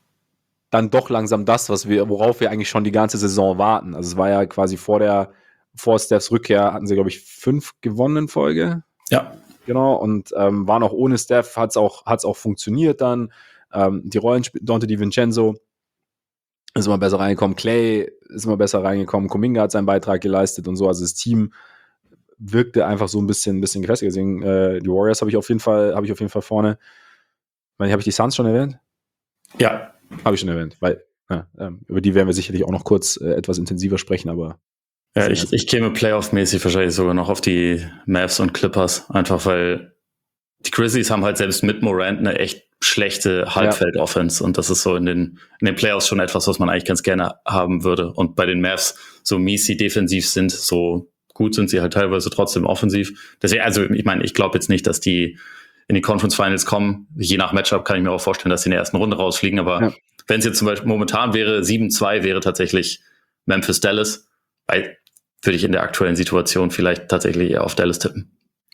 dann doch langsam das, worauf wir eigentlich schon die ganze Saison warten. Also es war ja quasi vor Stephs Rückkehr hatten sie, glaube ich, 5 gewonnen in Folge. Ja. Genau, und waren auch ohne Steph, hat's auch funktioniert dann. Die Rollenspiel, Dante DiVincenzo ist immer besser reingekommen, Clay ist immer besser reingekommen, Kuminga hat seinen Beitrag geleistet und so, also das Team wirkte einfach so ein bisschen gefestiger. Deswegen, die Warriors habe ich auf jeden Fall vorne. Habe ich die Suns schon erwähnt? Ja. Habe ich schon erwähnt, weil über die werden wir sicherlich auch noch kurz etwas intensiver sprechen, aber ja, ich käme Playoff-mäßig wahrscheinlich sogar noch auf die Mavs und Clippers, einfach weil die Grizzlies haben halt selbst mit Morant eine echt schlechte Halbfeld-Offense und das ist so in den Playoffs schon etwas, was man eigentlich ganz gerne haben würde. Und bei den Mavs, so mies sie defensiv sind, so gut sind sie halt teilweise trotzdem offensiv. Deswegen, also ich meine, ich glaube jetzt nicht, dass die in die Conference Finals kommen. Je nach Matchup kann ich mir auch vorstellen, dass sie in der ersten Runde rausfliegen, aber wenn es jetzt zum Beispiel momentan wäre, 7-2 wäre tatsächlich Memphis-Dallas, weil würde ich in der aktuellen Situation vielleicht tatsächlich eher auf Dallas tippen.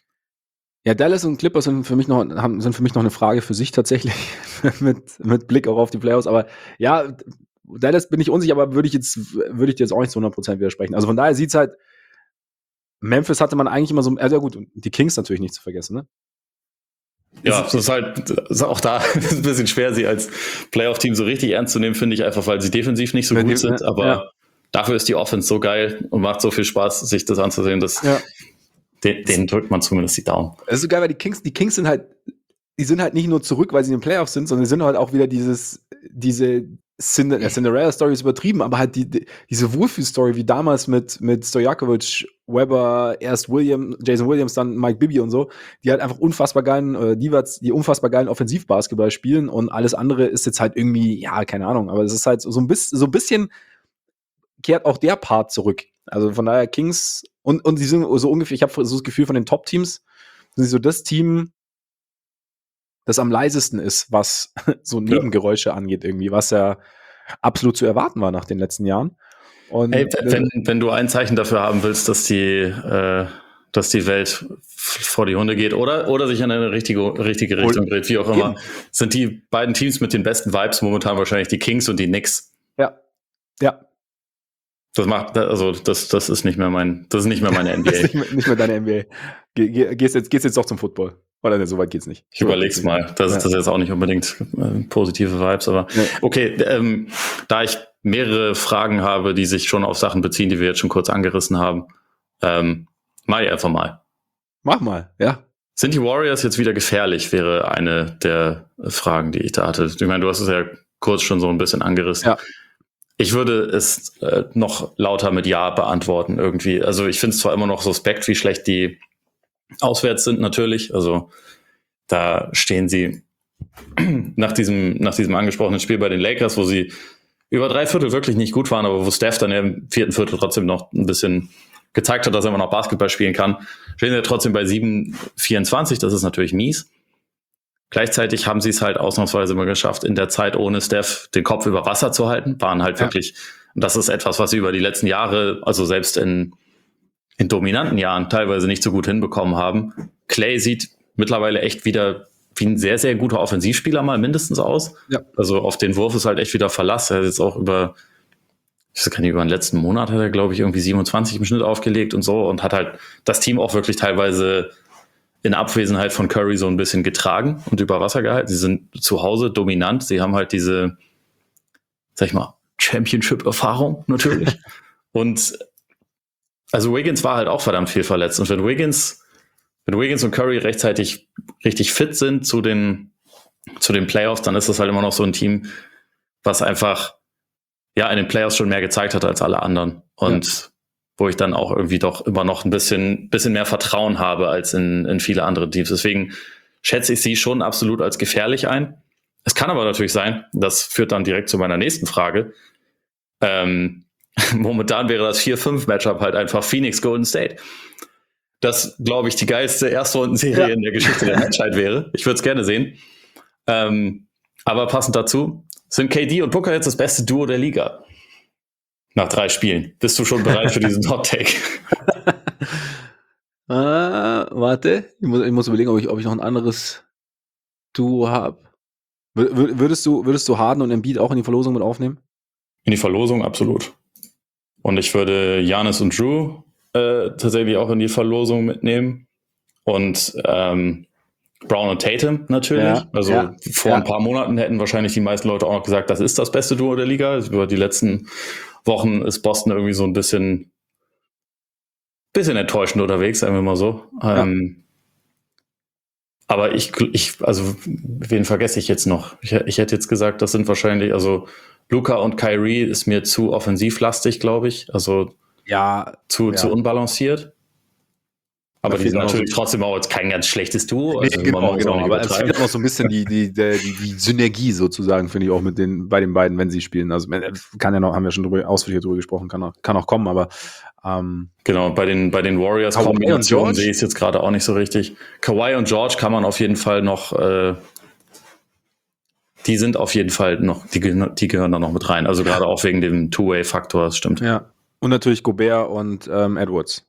Ja, Dallas und Clippers sind für mich noch eine Frage für sich tatsächlich, mit Blick auch auf die Playoffs. Aber ja, Dallas bin ich unsicher, aber würde ich dir jetzt auch nicht zu 100% widersprechen. Also von daher sieht's halt, Memphis hatte man eigentlich immer so, also ja gut, und die Kings natürlich nicht zu vergessen, ne? Ja, das ist auch da ein bisschen schwer, sie als Playoff-Team so richtig ernst zu nehmen, finde ich, einfach weil sie defensiv nicht so gut sind, aber dafür ist die Offense so geil und macht so viel Spaß, sich das anzusehen, dass denen drückt man zumindest die Daumen. Das ist so geil, weil die Kings sind halt nicht nur zurück, weil sie in den Playoffs sind, sondern sie sind halt auch wieder diese Cinderella-Story ist übertrieben, aber halt diese Wohlfühl-Story wie damals mit Stojakovic, Webber, erst Jason Williams, dann Mike Bibby und so, die halt einfach unfassbar geilen Offensivbasketball spielen und alles andere ist jetzt halt irgendwie, ja, keine Ahnung, aber es ist halt so ein bisschen kehrt auch der Part zurück. Also von daher Kings und sie sind so ungefähr, ich habe so das Gefühl von den Top-Teams, sind sie so das Team, das am leisesten ist, was so Nebengeräusche angeht irgendwie, was ja absolut zu erwarten war nach den letzten Jahren. Und hey, wenn du ein Zeichen dafür haben willst, dass die Welt vor die Hunde geht oder sich in eine richtige Richtung dreht, wie auch immer, sind die beiden Teams mit den besten Vibes momentan wahrscheinlich die Kings und die Knicks. Ja. Das ist nicht mehr meine NBA. Das ist nicht mehr deine NBA. Gehst jetzt doch zum Football. Oder ne, so weit geht's nicht. Ich überleg's mal. Das ist jetzt auch nicht unbedingt positive Vibes, aber okay, da ich mehrere Fragen habe, die sich schon auf Sachen beziehen, die wir jetzt schon kurz angerissen haben, Mach ich einfach mal. Mach mal, ja. Sind die Warriors jetzt wieder gefährlich, wäre eine der Fragen, die ich da hatte. Ich meine, du hast es ja kurz schon so ein bisschen angerissen. Ja. Ich würde es noch lauter mit Ja beantworten irgendwie. Also ich finde es zwar immer noch suspekt, wie schlecht die auswärts sind natürlich. Also da stehen sie nach diesem angesprochenen Spiel bei den Lakers, wo sie über 3 Viertel wirklich nicht gut waren, aber wo Steph dann im 4. Viertel trotzdem noch ein bisschen gezeigt hat, dass er immer noch Basketball spielen kann, stehen sie trotzdem bei 7-24. Das ist natürlich mies. Gleichzeitig haben sie es halt ausnahmsweise immer geschafft, in der Zeit ohne Steph den Kopf über Wasser zu halten. Waren halt wirklich, und das ist etwas, was sie über die letzten Jahre, also selbst in dominanten Jahren teilweise nicht so gut hinbekommen haben. Klay sieht mittlerweile echt wieder wie ein sehr, sehr guter Offensivspieler mal mindestens aus. Ja. Also auf den Wurf ist halt echt wieder Verlass. Er hat jetzt auch über den letzten Monat hat er, glaube ich, irgendwie 27 im Schnitt aufgelegt und so und hat halt das Team auch wirklich teilweise in Abwesenheit von Curry so ein bisschen getragen und über Wasser gehalten. Sie sind zu Hause dominant. Sie haben halt diese, sag ich mal, Championship-Erfahrung natürlich. Und also Wiggins war halt auch verdammt viel verletzt. Und wenn Wiggins und Curry rechtzeitig richtig fit sind zu den Playoffs, dann ist das halt immer noch so ein Team, was einfach ja in den Playoffs schon mehr gezeigt hat als alle anderen. Und wo ich dann auch irgendwie doch immer noch ein bisschen mehr Vertrauen habe als in viele andere Teams. Deswegen schätze ich sie schon absolut als gefährlich ein. Es kann aber natürlich sein, das führt dann direkt zu meiner nächsten Frage. Momentan wäre das 4-5-Matchup halt einfach Phoenix Golden State. Das, glaube ich, die geilste Erstrundenserie in der Geschichte der Menschheit wäre. Ich würde es gerne sehen. Aber passend dazu, sind KD und Booker jetzt das beste Duo der Liga? Nach 3 Spielen. Bist du schon bereit für diesen Hot Take? Warte, ich muss überlegen, ob ich noch ein anderes Duo habe. Würdest du Harden und Embiid auch in die Verlosung mit aufnehmen? In die Verlosung, absolut. Und ich würde Giannis und Drew tatsächlich auch in die Verlosung mitnehmen. Und Brown und Tatum natürlich. Vor ein paar Monaten hätten wahrscheinlich die meisten Leute auch noch gesagt, das ist das beste Duo der Liga. Über die letzten Wochen ist Boston irgendwie so ein bisschen enttäuschend unterwegs, sagen wir mal so. Aber also wen vergesse ich jetzt noch? Ich hätte jetzt gesagt, das sind wahrscheinlich, also Luka und Kyrie ist mir zu offensivlastig, glaube ich. Also zu unbalanciert. Aber die sind natürlich trotzdem auch jetzt kein ganz schlechtes Duo. Also genau. Aber es fehlt noch so ein bisschen die Synergie sozusagen, finde ich auch bei den beiden, wenn sie spielen. Also kann ja noch, haben wir schon ausführlich drüber gesprochen, kann auch kommen, aber genau, bei den Warriors Kombinationen sehe ich es jetzt gerade auch nicht so richtig. Kawhi und George kann man auf jeden Fall noch, die sind auf jeden Fall noch, die gehören da noch mit rein. Also gerade auch wegen dem Two-Way-Faktor, das stimmt. Ja. Und natürlich Gobert und Edwards.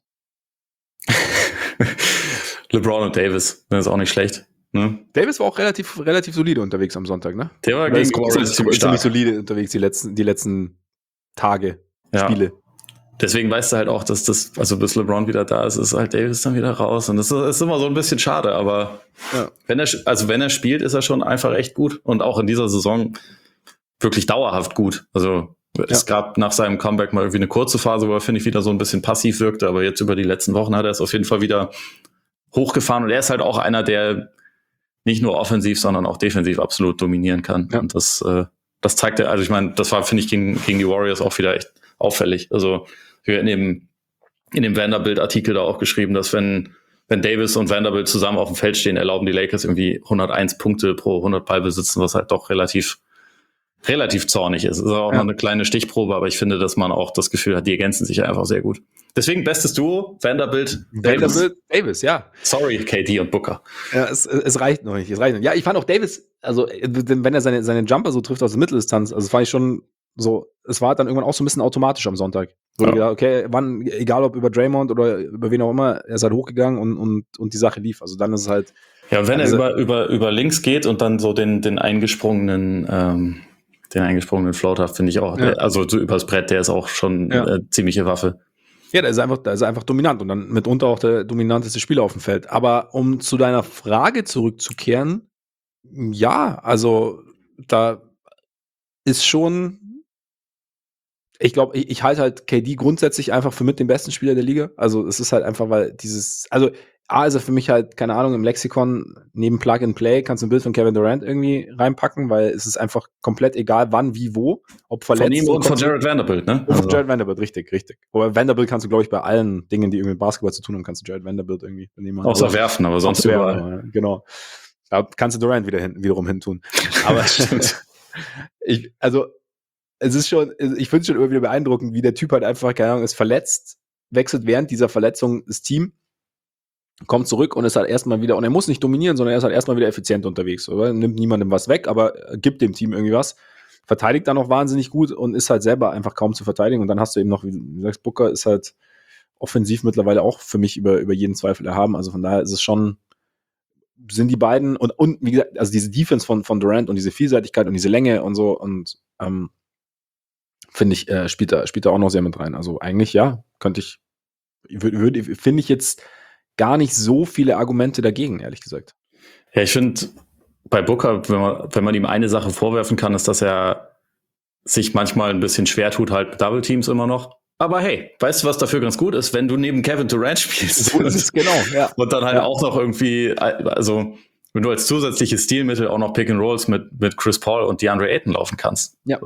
LeBron und Davis, das ist auch nicht schlecht. Ne? Davis war auch relativ solide unterwegs am Sonntag, ne? Der war gegen Warriors ziemlich solide unterwegs die letzten Tage, Spiele. Deswegen weißt du halt auch, dass also bis LeBron wieder da ist, ist halt Davis dann wieder raus. Und das ist immer so ein bisschen schade, aber wenn er spielt, ist er schon einfach echt gut. Und auch in dieser Saison wirklich dauerhaft gut. Also es gab nach seinem Comeback mal irgendwie eine kurze Phase, wo er, finde ich, wieder so ein bisschen passiv wirkte. Aber jetzt über die letzten Wochen hat er es auf jeden Fall wieder hochgefahren. Und er ist halt auch einer, der nicht nur offensiv, sondern auch defensiv absolut dominieren kann. Ja. Und das zeigt er, also ich meine, das war, finde ich, gegen die Warriors auch wieder echt auffällig. Also wir hatten eben in dem Vanderbilt-Artikel da auch geschrieben, dass wenn Davis und Vanderbilt zusammen auf dem Feld stehen, erlauben die Lakers irgendwie 101 Punkte pro 100 Ballbesitzen, was halt doch relativ zornig ist. Das ist auch noch eine kleine Stichprobe, aber ich finde, dass man auch das Gefühl hat, die ergänzen sich einfach sehr gut. Deswegen bestes Duo, Vanderbilt, Davis, ja. Sorry, KD und Booker. Ja, es reicht noch nicht. Ja, ich fand auch Davis, also wenn er seine Jumper so trifft aus der Mitteldistanz, also fand ich schon so, es war dann irgendwann auch so ein bisschen automatisch am Sonntag. Wo ich gedacht, okay, wann, egal ob über Draymond oder über wen auch immer, er ist halt hochgegangen und die Sache lief. Also dann ist es halt. Ja, und wenn er über links geht und dann so den eingesprungenen Floater, finde ich auch, also so übers Brett, der ist auch schon ziemliche Waffe. Ja, da ist er einfach dominant und dann mitunter auch der dominanteste Spieler auf dem Feld. Aber um zu deiner Frage zurückzukehren, ja, also da ist schon Ich glaube, ich halte halt KD grundsätzlich einfach für mit den besten Spieler der Liga. Also, es ist halt einfach, weil A ist er für mich halt, keine Ahnung, im Lexikon neben Plug and Play kannst du ein Bild von Kevin Durant irgendwie reinpacken, weil es ist einfach komplett egal, wann, wie, wo, ob verletzt. Von ihm und von Jared Vanderbilt, ne? Und von Jared Vanderbilt, richtig. Aber Vanderbilt kannst du, glaube ich, bei allen Dingen, die irgendwie mit Basketball zu tun haben, kannst du Jared Vanderbilt irgendwie nehmen. Außer werfen, aber sonst überall. Genau. Da kannst du Durant wiederum hin tun. Aber es ist schon, ich finde es schon immer wieder beeindruckend, wie der Typ halt einfach, keine Ahnung, ist verletzt, wechselt während dieser Verletzung das Team, kommt zurück und ist halt erstmal wieder, und er muss nicht dominieren, sondern er ist halt erstmal wieder effizient unterwegs, oder? Nimmt niemandem was weg, aber gibt dem Team irgendwie was, verteidigt dann auch wahnsinnig gut und ist halt selber einfach kaum zu verteidigen. Und dann hast du eben noch, wie du sagst, Booker ist halt offensiv mittlerweile auch für mich über jeden Zweifel erhaben. Also von daher ist es schon, sind die beiden und wie gesagt, also diese Defense von Durant und diese Vielseitigkeit und diese Länge und so und finde ich, spielt da auch noch sehr mit rein. Also eigentlich, ja, finde ich jetzt gar nicht so viele Argumente dagegen, ehrlich gesagt. Ja, ich finde, bei Booker, wenn man ihm eine Sache vorwerfen kann, ist, dass er sich manchmal ein bisschen schwer tut, halt mit Double Teams immer noch. Aber hey, weißt du, was dafür ganz gut ist, wenn du neben Kevin Durant spielst? So ist es, genau, ja. Und dann halt auch noch irgendwie, also wenn du als zusätzliches Stilmittel auch noch Pick and Rolls mit Chris Paul und DeAndre Ayton laufen kannst. Ja.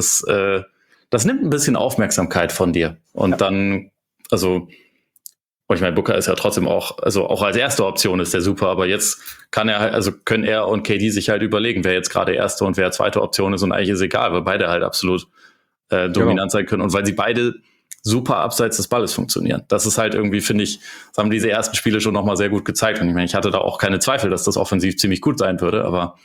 Das nimmt ein bisschen Aufmerksamkeit von dir. Und dann, und ich meine, Booker ist ja trotzdem auch als erste Option ist der super, aber jetzt können er und KD sich halt überlegen, wer jetzt gerade erste und wer zweite Option ist, und eigentlich ist egal, weil beide halt absolut dominant sein können und weil sie beide super abseits des Balles funktionieren. Das ist halt irgendwie, finde ich, das haben diese ersten Spiele schon nochmal sehr gut gezeigt. Und ich meine, ich hatte da auch keine Zweifel, dass das offensiv ziemlich gut sein würde, aber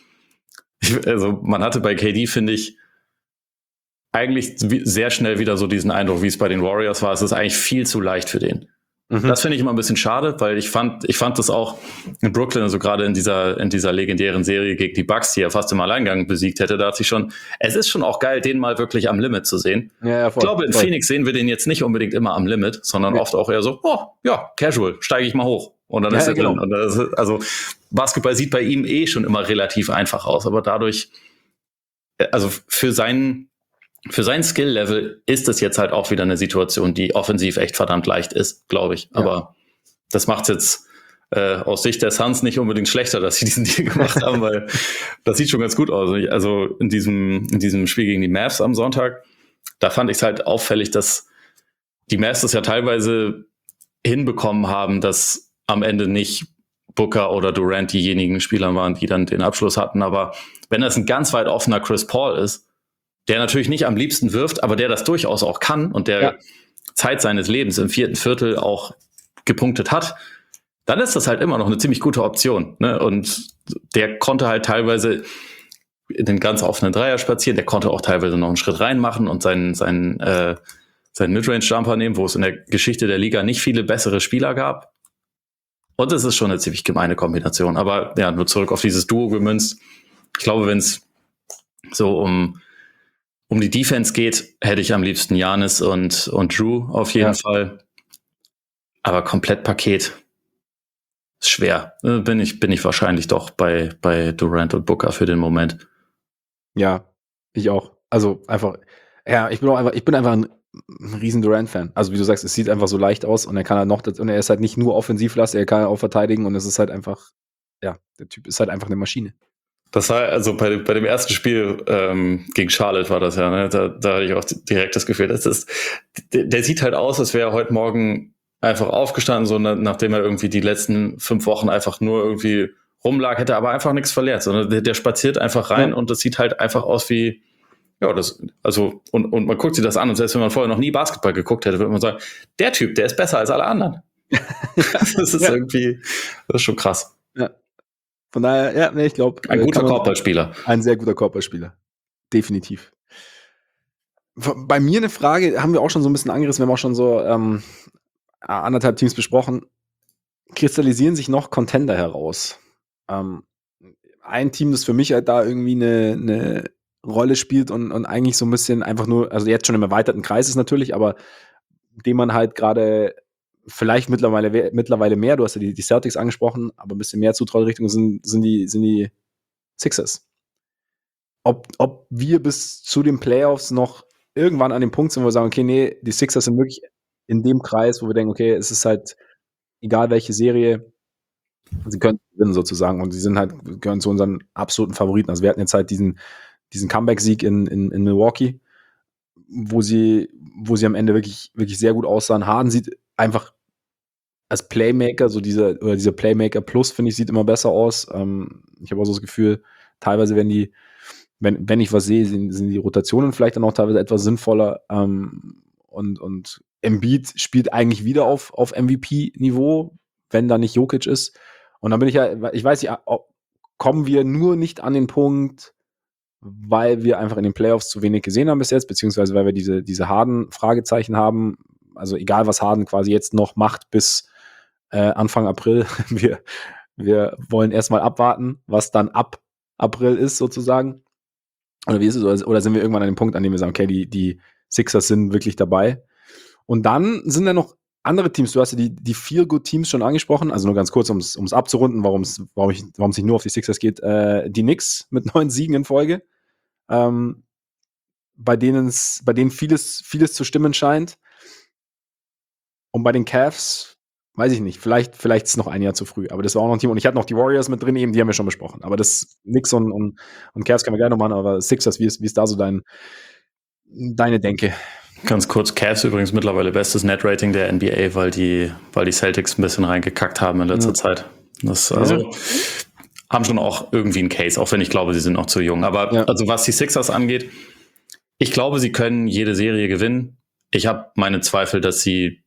man hatte bei KD, finde ich, eigentlich sehr schnell wieder so diesen Eindruck, wie es bei den Warriors war. Es ist eigentlich viel zu leicht für den. Das finde ich immer ein bisschen schade, weil ich fand das auch in Brooklyn, also gerade in dieser legendären Serie gegen die Bucks, die er fast im Alleingang besiegt hätte, es ist schon auch geil, den mal wirklich am Limit zu sehen. Ja, voll, ich glaube, in Phoenix sehen wir den jetzt nicht unbedingt immer am Limit, sondern oft auch eher so, casual, steige ich mal hoch. Und dann ist er drin. Und also Basketball sieht bei ihm schon immer relativ einfach aus, aber dadurch, also für sein Skill-Level ist es jetzt halt auch wieder eine Situation, die offensiv echt verdammt leicht ist, glaube ich. Ja. Aber das macht es jetzt aus Sicht der Suns nicht unbedingt schlechter, dass sie diesen Deal gemacht haben, weil das sieht schon ganz gut aus. Also in diesem Spiel gegen die Mavs am Sonntag, da fand ich es halt auffällig, dass die Mavs das ja teilweise hinbekommen haben, dass am Ende nicht Booker oder Durant diejenigen Spieler waren, die dann den Abschluss hatten. Aber wenn das ein ganz weit offener Chris Paul ist, der natürlich nicht am liebsten wirft, aber der das durchaus auch kann und der Zeit seines Lebens im 4. Viertel auch gepunktet hat, dann ist das halt immer noch eine ziemlich gute Option. Ne? Und der konnte halt teilweise in den ganz offenen Dreier spazieren, der konnte auch teilweise noch einen Schritt reinmachen und seinen Midrange-Jumper nehmen, wo es in der Geschichte der Liga nicht viele bessere Spieler gab. Und es ist schon eine ziemlich gemeine Kombination. Aber ja, nur zurück auf dieses Duo gemünzt. Ich glaube, wenn es so um die Defense geht, hätte ich am liebsten Giannis und Drew auf jeden Fall. Aber Komplettpaket ist schwer. Bin ich wahrscheinlich doch bei Durant und Booker für den Moment. Ja, ich auch. Also einfach, ich bin einfach ein riesen Durant-Fan. Also wie du sagst, es sieht einfach so leicht aus und er kann halt und er ist halt nicht nur offensivlastig, er kann auch verteidigen und es ist halt einfach, der Typ ist halt einfach eine Maschine. Das war also bei dem ersten Spiel gegen Charlotte war das ja, ne? Da hatte ich auch direkt das Gefühl, der sieht halt aus, als wäre er heute Morgen einfach aufgestanden, so nachdem er irgendwie die letzten 5 Wochen einfach nur irgendwie rumlag, hätte aber einfach nichts verletzt, sondern der spaziert einfach rein und das sieht halt einfach aus wie, und man guckt sich das an und selbst wenn man vorher noch nie Basketball geguckt hätte, würde man sagen, der Typ, der ist besser als alle anderen. Das ist irgendwie, das ist schon krass. Ja. Von daher, ich glaube. Ein guter Korbballspieler. Ein sehr guter Korbballspieler. Definitiv. Bei mir eine Frage, haben wir auch schon so ein bisschen angerissen, wir haben auch schon so 1,5 Teams besprochen. Kristallisieren sich noch Contender heraus? Ein Team, das für mich halt da irgendwie eine Rolle spielt und eigentlich so ein bisschen einfach nur, also jetzt schon im erweiterten Kreis ist natürlich, aber dem man halt gerade vielleicht mittlerweile mehr, du hast ja die Celtics angesprochen, aber ein bisschen mehr Zutrauen sind die Sixers. Ob wir bis zu den Playoffs noch irgendwann an dem Punkt sind, wo wir sagen, okay, nee, die Sixers sind wirklich in dem Kreis, wo wir denken, okay, es ist halt egal welche Serie, sie können gewinnen sozusagen und sie sind halt, gehören zu unseren absoluten Favoriten. Also wir hatten jetzt halt diesen Comeback-Sieg in Milwaukee, wo sie am Ende wirklich, wirklich sehr gut aussahen. Harden sieht einfach als Playmaker, dieser Playmaker Plus, finde ich, sieht immer besser aus. Ich habe auch so das Gefühl, teilweise wenn ich was sehe, sind die Rotationen vielleicht dann auch teilweise etwas sinnvoller. Und Embiid spielt eigentlich wieder auf MVP-Niveau, wenn da nicht Jokic ist. Und dann bin ich weiß nicht, kommen wir nur nicht an den Punkt, weil wir einfach in den Playoffs zu wenig gesehen haben bis jetzt, beziehungsweise weil wir diese Harden-Fragezeichen haben. Also egal, was Harden quasi jetzt noch macht bis Anfang April. Wir wollen erstmal abwarten, was dann ab April ist sozusagen. Oder wie ist es? Oder sind wir irgendwann an dem Punkt, an dem wir sagen, okay, die Sixers sind wirklich dabei. Und dann sind da noch andere Teams. Du hast ja die Feel-Good-Teams schon angesprochen. Also nur ganz kurz, um es abzurunden, warum es nicht nur auf die Sixers geht. Die Knicks mit 9 Siegen in Folge, bei denen vieles zu stimmen scheint. Und bei den Cavs, weiß ich nicht, vielleicht ist es noch ein Jahr zu früh. Aber das war auch noch ein Team. Und ich hatte noch die Warriors mit drin, eben, die haben wir schon besprochen. Aber das Knicks und Cavs können wir gleich noch machen. Aber Sixers, wie ist da so deine Denke? Ganz kurz, Cavs übrigens mittlerweile bestes Net-Rating der NBA, weil die Celtics ein bisschen reingekackt haben in letzter Zeit. Das haben schon auch irgendwie einen Case, auch wenn ich glaube, sie sind noch zu jung. Aber also was die Sixers angeht, ich glaube, sie können jede Serie gewinnen. Ich habe meine Zweifel, dass sie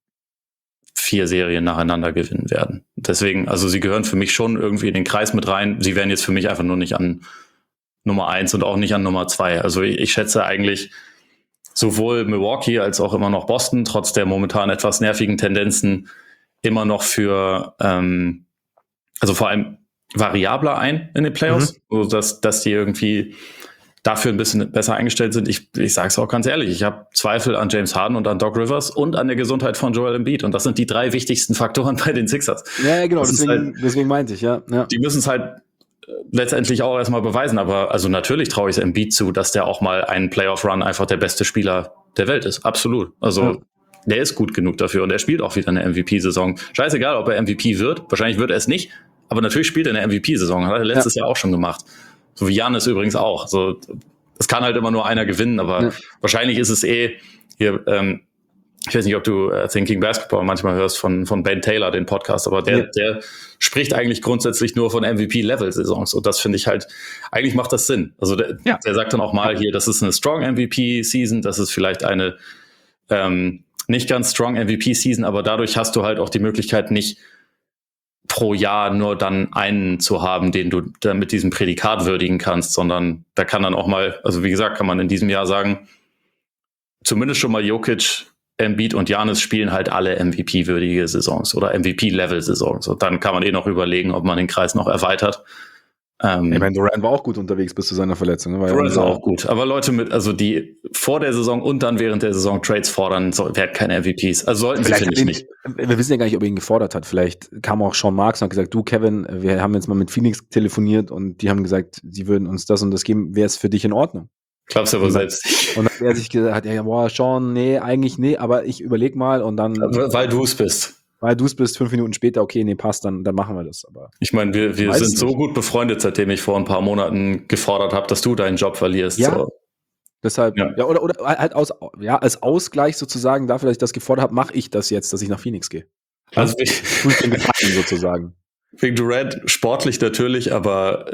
4 Serien nacheinander gewinnen werden. Deswegen, also sie gehören für mich schon irgendwie in den Kreis mit rein. Sie werden jetzt für mich einfach nur nicht an Nummer 1 und auch nicht an Nummer 2. Also ich schätze eigentlich sowohl Milwaukee als auch immer noch Boston, trotz der momentan etwas nervigen Tendenzen, immer noch für, also vor allem variabler ein in den Playoffs, so dass die irgendwie dafür ein bisschen besser eingestellt sind. Ich sage es auch ganz ehrlich, ich habe Zweifel an James Harden und an Doc Rivers und an der Gesundheit von Joel Embiid. Und das sind die 3 wichtigsten Faktoren bei den Sixers. Ja, genau, deswegen meinte ich, ja. Die müssen es halt letztendlich auch erstmal beweisen. Aber also natürlich traue ich es Embiid zu, dass der auch mal einen Playoff-Run einfach der beste Spieler der Welt ist. Absolut. Also der ist gut genug dafür und er spielt auch wieder eine MVP-Saison. Scheißegal, ob er MVP wird. Wahrscheinlich wird er es nicht. Aber natürlich spielt er eine MVP-Saison. Hat er letztes Jahr auch schon gemacht. So wie Giannis übrigens auch. So, es kann halt immer nur einer gewinnen, aber wahrscheinlich ist es hier, ich weiß nicht, ob du Thinking Basketball manchmal hörst von Ben Taylor, den Podcast, aber der spricht eigentlich grundsätzlich nur von MVP-Level-Saisons und das finde ich halt, eigentlich macht das Sinn. Also der sagt dann auch mal hier, das ist eine Strong MVP-Season, das ist vielleicht eine nicht ganz Strong MVP-Season, aber dadurch hast du halt auch die Möglichkeit, nicht pro Jahr nur dann einen zu haben, den du dann mit diesem Prädikat würdigen kannst, sondern da kann dann auch mal, also wie gesagt, kann man in diesem Jahr sagen, zumindest schon mal Jokic, Embiid und Giannis spielen halt alle MVP-würdige Saisons oder MVP-Level-Saisons. Und dann kann man noch überlegen, ob man den Kreis noch erweitert. Ich meine, Durant war auch gut unterwegs bis zu seiner Verletzung. Durant war auch gut. Aber Leute die vor der Saison und dann während der Saison Trades fordern, werden keine MVPs. Also sollten sie, finde ich, nicht. Wir wissen ja gar nicht, ob er ihn gefordert hat. Vielleicht kam auch Sean Marks und hat gesagt, du Kevin, wir haben jetzt mal mit Phoenix telefoniert und die haben gesagt, sie würden uns das und das geben, wäre es für dich in Ordnung? Glaubst du aber selbst nicht. Und dann hat er sich gesagt, Sean, nee, eigentlich nee, aber ich überleg mal und dann... Weil du es bist. Weil du es bist, 5 Minuten später, okay, nee, passt, dann machen wir das. Aber ich meine, wir sind so gut befreundet, seitdem ich vor ein paar Monaten gefordert habe, dass du deinen Job verlierst. Ja, so. Deshalb, oder halt als Ausgleich sozusagen dafür, dass ich das gefordert habe, mache ich das jetzt, dass ich nach Phoenix gehe. Also tue ich den Gefallen sozusagen. Wegen Durant sportlich natürlich, aber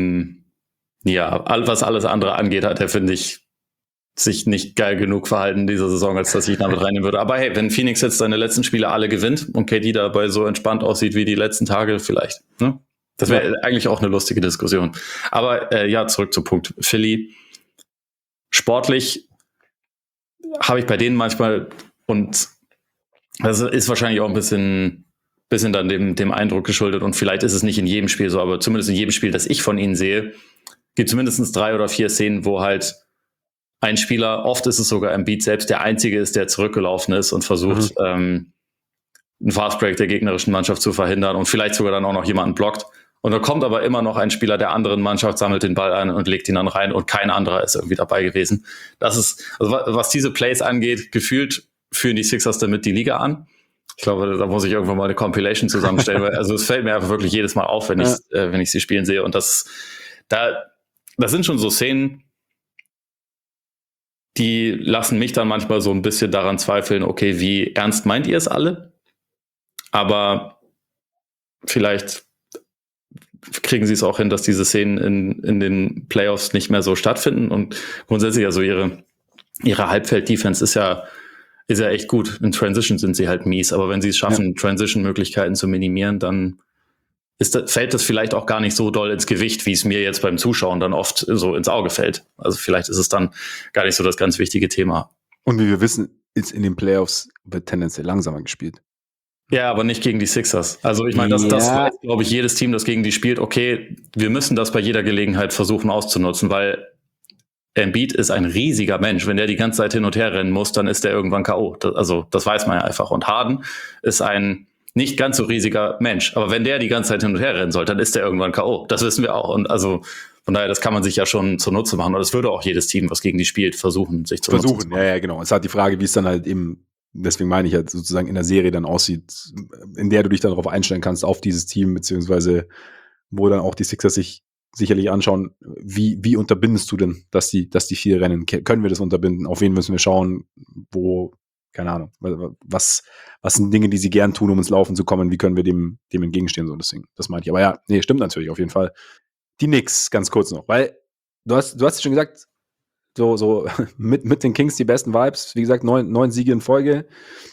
was alles andere angeht, hat er, finde ich, sich nicht geil genug verhalten in dieser Saison, als dass ich damit reinnehmen würde. Aber hey, wenn Phoenix jetzt seine letzten Spiele alle gewinnt und KD dabei so entspannt aussieht wie die letzten Tage, vielleicht. Ne? Das wäre eigentlich auch eine lustige Diskussion. Aber zurück zum Punkt. Philly, sportlich habe ich bei denen manchmal, und das ist wahrscheinlich auch ein bisschen dann dem Eindruck geschuldet, und vielleicht ist es nicht in jedem Spiel so, aber zumindest in jedem Spiel, das ich von ihnen sehe, gibt zumindest 3 oder 4 Szenen, wo halt ein Spieler, oft ist es sogar Embiid selbst, der Einzige ist, der zurückgelaufen ist und versucht, einen Fastbreak der gegnerischen Mannschaft zu verhindern und vielleicht sogar dann auch noch jemanden blockt. Und da kommt aber immer noch ein Spieler der anderen Mannschaft, sammelt den Ball ein und legt ihn dann rein und kein anderer ist irgendwie dabei gewesen. Das ist, also was diese Plays angeht, gefühlt führen die Sixers damit die Liga an. Ich glaube, da muss ich irgendwann mal eine Compilation zusammenstellen, weil also es fällt mir einfach wirklich jedes Mal auf, wenn ich sie spielen sehe. Und das sind schon so Szenen, die lassen mich dann manchmal so ein bisschen daran zweifeln, okay, wie ernst meint ihr es alle? Aber vielleicht kriegen sie es auch hin, dass diese Szenen in den Playoffs nicht mehr so stattfinden. Und grundsätzlich, also ihre Halbfeld-Defense ist ja echt gut. In Transition sind sie halt mies. Aber wenn sie es schaffen, Transition-Möglichkeiten zu minimieren, dann fällt das vielleicht auch gar nicht so doll ins Gewicht, wie es mir jetzt beim Zuschauen dann oft so ins Auge fällt. Also vielleicht ist es dann gar nicht so das ganz wichtige Thema. Und wie wir wissen, ist in den Playoffs wird tendenziell langsamer gespielt. Ja, aber nicht gegen die Sixers. Also ich meine, das weiß, glaube ich, jedes Team, das gegen die spielt, okay, wir müssen das bei jeder Gelegenheit versuchen auszunutzen, weil Embiid ist ein riesiger Mensch. Wenn der die ganze Zeit hin und her rennen muss, dann ist der irgendwann K.O. Das weiß man ja einfach. Und Harden ist ein nicht ganz so riesiger Mensch. Aber wenn der die ganze Zeit hin und her rennen soll, dann ist der irgendwann K.O. Das wissen wir auch. Und also von daher, das kann man sich ja schon zunutze machen. Und das würde auch jedes Team, was gegen die spielt, versuchen, sich zunutze zu machen. Ja, genau. Es ist halt die Frage, wie es dann halt eben, deswegen meine ich halt sozusagen in der Serie dann aussieht, in der du dich dann darauf einstellen kannst, auf dieses Team, beziehungsweise wo dann auch die Sixers sich sicherlich anschauen, wie unterbindest du denn, dass die viel rennen? Können wir das unterbinden? Auf wen müssen wir schauen? Wo, keine Ahnung, was sind Dinge, die sie gern tun, um ins Laufen zu kommen? Wie können wir dem entgegenstehen? So, deswegen, das meinte ich. Aber ja, nee, stimmt natürlich auf jeden Fall. Die Knicks, ganz kurz noch, weil du hast schon gesagt, so mit den Kings die besten Vibes. Wie gesagt, 9 Siege in Folge.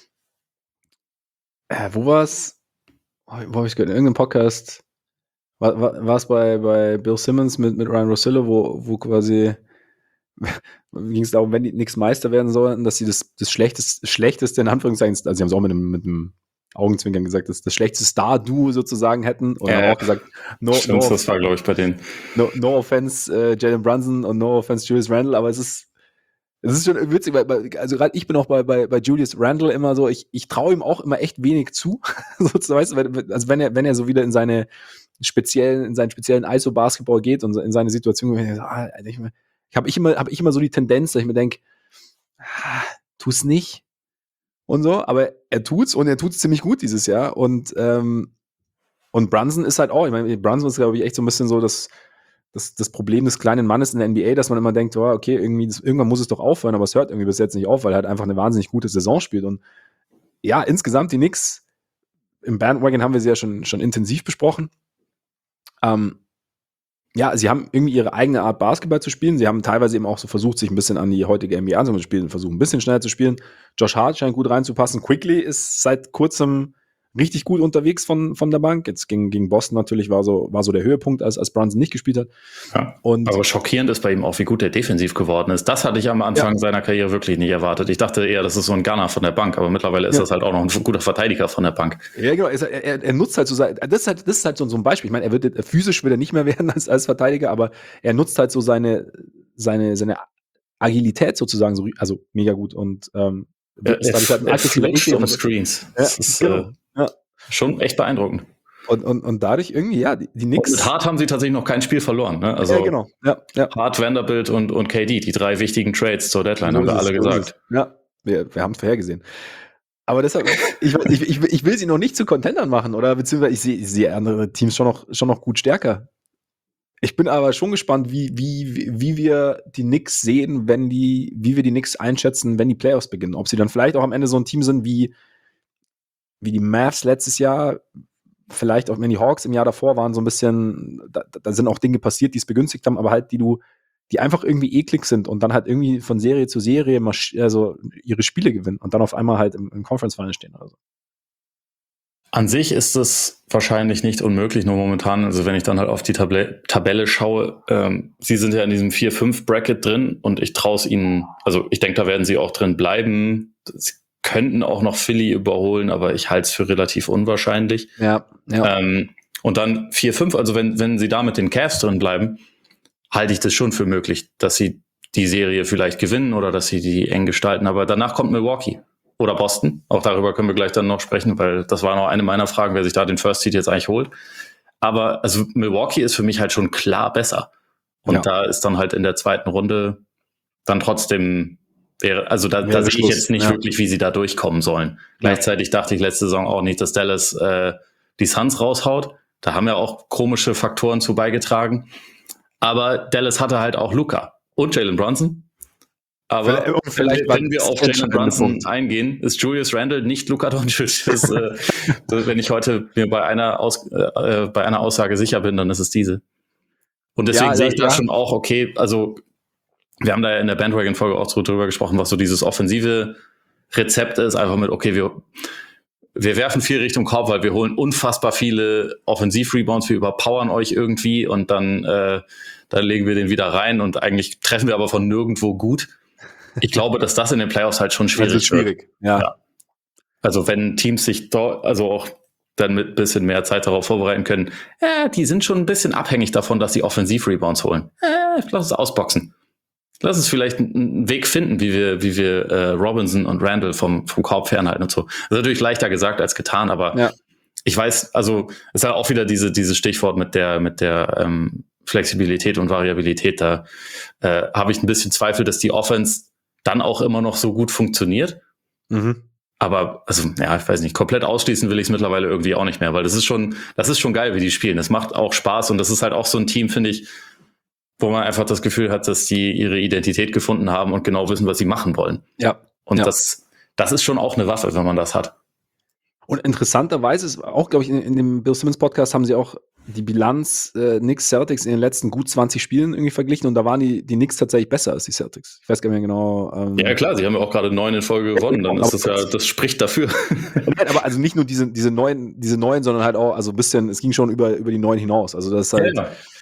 Wo war's? Wo habe ich gehört? In irgendeinem Podcast war es bei Bill Simmons mit Ryan Russillo, wo quasi ging es darum, wenn die Knicks Meister werden sollten, dass sie das schlechteste in Anführungszeichen, also sie haben es auch mit einem Augenzwinkern gesagt, das schlechteste Star-Duo sozusagen hätten und haben auch gesagt, das war, glaube ich, bei denen. No offense Jalen Brunson und no offense Julius Randle, aber es ist schon witzig, weil also gerade ich bin auch bei Julius Randle immer so, ich traue ihm auch immer echt wenig zu, sozusagen, also wenn er so wieder in seinen speziellen ISO-Basketball geht und in seine Situation, habe ich immer so die Tendenz, dass ich mir denke, tu's nicht und so, aber er tut's und er tut's ziemlich gut dieses Jahr und Brunson ist halt auch, ich meine, Brunson ist, glaube ich, echt so ein bisschen so das Problem des kleinen Mannes in der NBA, dass man immer denkt, oh, okay, irgendwann muss es doch aufhören, aber es hört irgendwie bis jetzt nicht auf, weil er halt einfach eine wahnsinnig gute Saison spielt und ja, insgesamt die Knicks, im Bandwagon haben wir sie ja schon intensiv besprochen. Ja, sie haben irgendwie ihre eigene Art Basketball zu spielen. Sie haben teilweise eben auch so versucht, sich ein bisschen an die heutige NBA anzuspielen, versuchen ein bisschen schneller zu spielen. Josh Hart scheint gut reinzupassen. Quickly ist seit kurzem richtig gut unterwegs von der Bank. Jetzt gegen Boston natürlich war so der Höhepunkt, als Brunson nicht gespielt hat. Ja, aber schockierend ist bei ihm auch, wie gut er defensiv geworden ist. Das hatte ich am Anfang seiner Karriere wirklich nicht erwartet. Ich dachte eher, das ist so ein Gunner von der Bank, aber mittlerweile ist das halt auch noch ein guter Verteidiger von der Bank. Ja, genau. Er nutzt halt so das ist halt so ein Beispiel. Ich meine, physisch wird er nicht mehr werden als Verteidiger, aber er nutzt halt so seine Agilität sozusagen so, also mega gut und er flitscht um Screens. Das ist schon echt beeindruckend. Und dadurch irgendwie, ja, die Knicks. Und mit Hart haben sie tatsächlich noch kein Spiel verloren. Ne? Also ja, genau. Ja. Hart, Vanderbilt und KD, die 3 wichtigen Trades zur Deadline, haben wir alle gesagt. Ja, wir haben es vorhergesehen. Aber deshalb, ich will sie noch nicht zu Contendern machen, oder beziehungsweise ich sehe andere Teams schon noch gut stärker. Ich bin aber schon gespannt, wie wir die Knicks sehen, wie wir die Knicks einschätzen, wenn die Playoffs beginnen. Ob sie dann vielleicht auch am Ende so ein Team sind wie die Mavs letztes Jahr, vielleicht auch wenn die Hawks im Jahr davor waren, so ein bisschen, da sind auch Dinge passiert, die es begünstigt haben, aber halt die einfach irgendwie eklig sind und dann halt irgendwie von Serie zu Serie also ihre Spiele gewinnen und dann auf einmal halt im Conference-Final stehen oder so. An sich ist es wahrscheinlich nicht unmöglich, nur momentan, also wenn ich dann halt auf die Tabelle schaue, sie sind ja in diesem 4-5-Bracket drin und ich traue es ihnen, also ich denke, da werden sie auch drin bleiben. Sie könnten auch noch Philly überholen, aber ich halte es für relativ unwahrscheinlich. Ja. Und dann 4-5, also wenn sie da mit den Cavs drin bleiben, halte ich das schon für möglich, dass sie die Serie vielleicht gewinnen oder dass sie die eng gestalten. Aber danach kommt Milwaukee oder Boston. Auch darüber können wir gleich dann noch sprechen, weil das war noch eine meiner Fragen, wer sich da den First Seed jetzt eigentlich holt. Aber also Milwaukee ist für mich halt schon klar besser. Und da ist dann halt in der zweiten Runde dann trotzdem, da sehe ich jetzt nicht wirklich, wie sie da durchkommen sollen. Gleichzeitig dachte ich letzte Saison auch nicht, dass Dallas die Suns raushaut. Da haben ja auch komische Faktoren zu beigetragen. Aber Dallas hatte halt auch Luka und Jalen Brunson. Aber vielleicht wenn wir auf Jalen Brunson eingehen, ist Julius Randle nicht Luka Doncic. Wenn ich heute mir bei einer Aussage sicher bin, dann ist es diese. Und deswegen sehe ich da schon auch, okay, also wir haben da ja in der Bandwagon-Folge auch drüber gesprochen, was so dieses offensive Rezept ist, einfach mit, okay, wir werfen viel Richtung Korb, weil wir holen unfassbar viele Offensiv-Rebounds, wir überpowern euch irgendwie und dann legen wir den wieder rein und eigentlich treffen wir aber von nirgendwo gut. Ich glaube, dass das in den Playoffs halt schon schwierig wird. Ja. Also wenn Teams sich dort, also auch dann mit ein bisschen mehr Zeit darauf vorbereiten können, die sind schon ein bisschen abhängig davon, dass sie Offensiv-Rebounds holen. Lass es ausboxen. Lass uns vielleicht einen Weg finden, wie wir Robinson und Randle vom Korb fernhalten und so. Das ist natürlich leichter gesagt als getan, aber ich weiß, also es ist halt auch wieder dieses Stichwort mit der Flexibilität und Variabilität. Da habe ich ein bisschen Zweifel, dass die Offense dann auch immer noch so gut funktioniert. Mhm. Aber, also, ich weiß nicht, komplett ausschließen will ich es mittlerweile irgendwie auch nicht mehr, weil das ist schon geil, wie die spielen. Das macht auch Spaß und das ist halt auch so ein Team, finde ich, wo man einfach das Gefühl hat, dass die ihre Identität gefunden haben und genau wissen, was sie machen wollen. Ja. Und das ist schon auch eine Waffe, wenn man das hat. Und interessanterweise ist auch, glaube ich, in dem Bill Simmons Podcast haben sie auch die Bilanz Knicks Celtics in den letzten gut 20 Spielen irgendwie verglichen und da waren die Knicks tatsächlich besser als die Celtics. Ich weiß gar nicht mehr genau. Ja, klar, sie haben ja auch gerade 9 in Folge gewonnen, dann ist das spricht dafür. Nein, aber also nicht nur diese neuen, sondern halt auch, also ein bisschen, es ging schon über die 9 hinaus. Also das ist halt,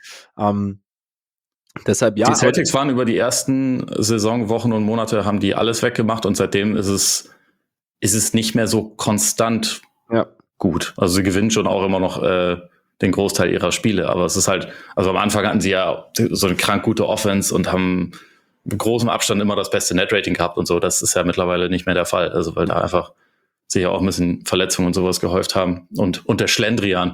deshalb Die Celtics waren über die ersten Saisonwochen und Monate, haben die alles weggemacht und seitdem ist es nicht mehr so konstant gut. Also sie gewinnen schon auch immer noch den Großteil ihrer Spiele, aber es ist halt, also am Anfang hatten sie ja so eine krank gute Offense und haben mit großem Abstand immer das beste Net-Rating gehabt und so. Das ist ja mittlerweile nicht mehr der Fall, also weil da einfach sich ja auch ein bisschen Verletzungen und sowas gehäuft haben und der Schlendrian.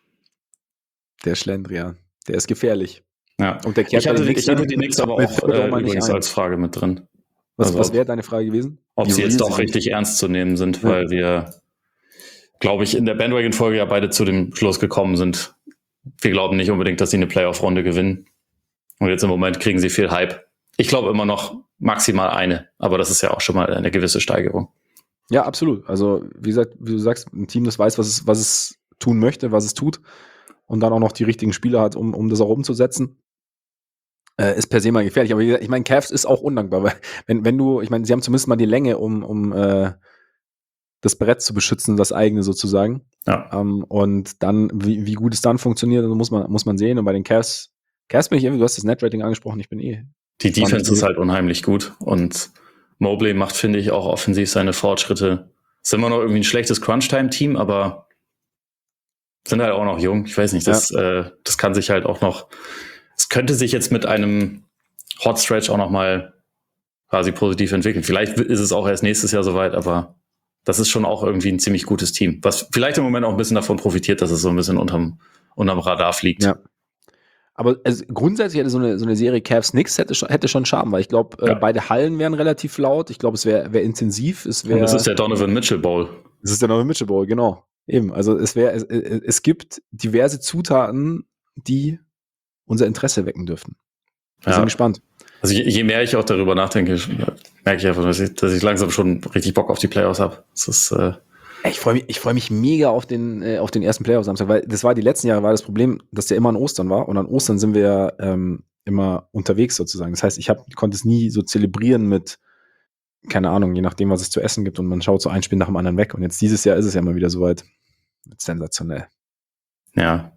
Der ist gefährlich. Ja. Und ich hatte die Knicks aber auch übrigens als Frage mit drin. Was wäre deine Frage gewesen? Ob sie jetzt doch richtig ernst zu nehmen sind, weil wir, glaube ich, in der Bandwagon-Folge ja beide zu dem Schluss gekommen sind. Wir glauben nicht unbedingt, dass sie eine Playoff-Runde gewinnen. Und jetzt im Moment kriegen sie viel Hype. Ich glaube immer noch maximal eine, aber das ist ja auch schon mal eine gewisse Steigerung. Ja, absolut. Also, wie gesagt, wie du sagst, ein Team, das weiß, was es tun möchte, was es tut und dann auch noch die richtigen Spieler hat, um das auch umzusetzen. Ist per se mal gefährlich. Aber ich meine, Cavs ist auch undankbar, weil wenn du, ich meine, sie haben zumindest mal die Länge, um das Brett zu beschützen, das eigene sozusagen. Ja. Und dann, wie gut es dann funktioniert, muss man sehen. Und bei den Cavs bin ich irgendwie, du hast das Net-Rating angesprochen, ich bin die Defense ist halt unheimlich gut und Mobley macht, finde ich, auch offensiv seine Fortschritte. Ist immer noch irgendwie ein schlechtes Crunch-Time-Team, aber sind halt auch noch jung. Ich weiß nicht, das kann sich halt auch noch. Es könnte sich jetzt mit einem Hot Stretch auch noch mal quasi positiv entwickeln. Vielleicht ist es auch erst nächstes Jahr soweit, aber das ist schon auch irgendwie ein ziemlich gutes Team, was vielleicht im Moment auch ein bisschen davon profitiert, dass es so ein bisschen unterm Radar fliegt. Ja. Aber also grundsätzlich hätte so eine Serie Cavs Knicks hätte schon Charme, weil ich glaube, beide Hallen wären relativ laut. Ich glaube, es wäre intensiv. Und das ist der Donovan Mitchell Bowl. Das ist der Donovan Mitchell Bowl, genau. Eben. Also es gibt diverse Zutaten, die unser Interesse wecken dürften. Wir sind gespannt. Also je mehr ich auch darüber nachdenke, merke ich einfach, dass ich langsam schon richtig Bock auf die Playoffs habe. Ich freue mich mega auf den ersten Playoff-Samstag, weil das war die letzten Jahre war das Problem, dass der immer an Ostern war und an Ostern sind wir immer unterwegs sozusagen. Das heißt, ich konnte es nie so zelebrieren mit, keine Ahnung, je nachdem, was es zu essen gibt und man schaut so ein Spiel nach dem anderen weg und jetzt dieses Jahr ist es ja mal wieder soweit. Sensationell. Ja,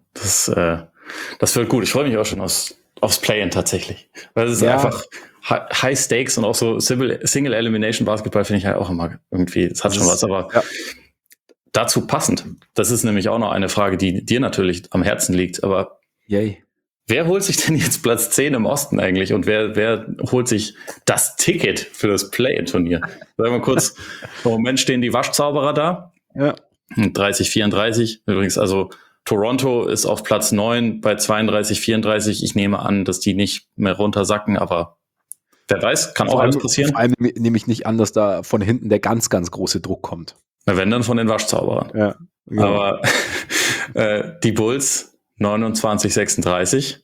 das wird gut. Ich freue mich auch schon aufs Play-In tatsächlich. Weil es ist einfach High Stakes und auch so Single Elimination Basketball finde ich halt auch immer irgendwie, es hat schon was, aber dazu passend. Das ist nämlich auch noch eine Frage, die dir natürlich am Herzen liegt, aber wer holt sich denn jetzt Platz 10 im Osten eigentlich und wer holt sich das Ticket für das Play-In-Turnier? Sagen wir kurz, im Moment stehen die Waschzauberer da. Ja. 30, 34. Übrigens, also Toronto ist auf Platz 9 bei 32, 34. Ich nehme an, dass die nicht mehr runtersacken, aber wer weiß, kann auch alles passieren. Vor allem nehme ich nicht an, dass da von hinten der ganz, ganz große Druck kommt. Na, wenn dann von den Waschzauberern. Ja, genau. Aber die Bulls 29, 36.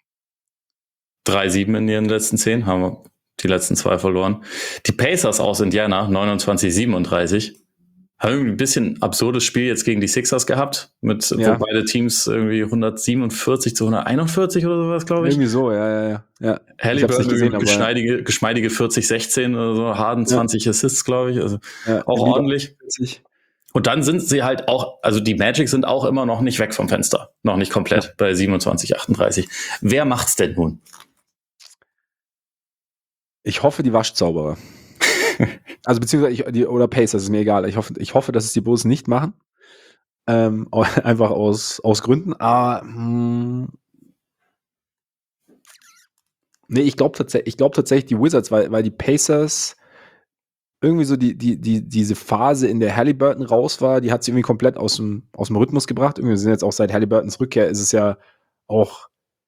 3-7 in ihren letzten 10, haben wir die letzten 2 verloren. Die Pacers aus Indiana 29, 37. Haben irgendwie ein bisschen absurdes Spiel jetzt gegen die Sixers gehabt, wo beide Teams irgendwie 147 zu 141 oder sowas, glaube ich. Irgendwie so, ja. Halliburton geschmeidige 40-16 oder so, Harden 20 Assists, glaube ich, also auch ordentlich. 40. Und dann sind sie halt auch, also die Magic sind auch immer noch nicht weg vom Fenster, noch nicht komplett bei 27, 38. Wer macht's denn nun? Ich hoffe, die Waschzauberer. Also beziehungsweise oder Pacers, ist mir egal. Ich hoffe, dass es die Bulls nicht machen. Einfach aus Gründen. Aber nee, ich glaube tatsächlich die Wizards, weil die Pacers irgendwie so diese Phase, in der Halliburton raus war, die hat sie irgendwie komplett aus dem Rhythmus gebracht. Irgendwie sind jetzt auch seit Halliburtons Rückkehr ist es ja auch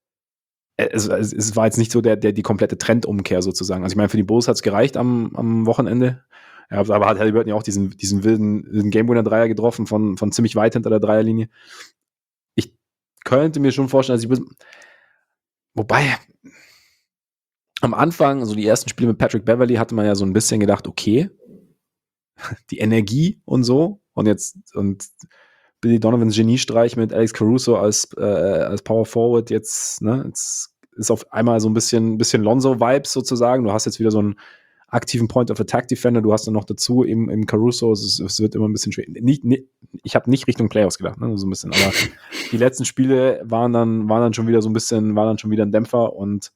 es war jetzt nicht so die komplette Trendumkehr sozusagen. Also ich meine, für die Bulls hat es gereicht am Wochenende. Ja, aber hat Halliburton ja auch diesen wilden Game-Winner-Dreier getroffen von ziemlich weit hinter der Dreierlinie. Ich könnte mir schon vorstellen, dass wobei am Anfang, also die ersten Spiele mit Patrick Beverley, hatte man ja so ein bisschen gedacht, okay, die Energie und so und Billy Donovans Geniestreich mit Alex Caruso als Power Forward jetzt ist auf einmal so ein bisschen Lonzo-Vibes sozusagen. Du hast jetzt wieder so einen aktiven Point-of-Attack-Defender, du hast dann noch dazu im Caruso, es wird immer ein bisschen schwer. Ich habe nicht Richtung Playoffs gedacht, ne, so ein bisschen, aber die letzten Spiele waren dann schon wieder so ein bisschen, war dann schon wieder ein Dämpfer und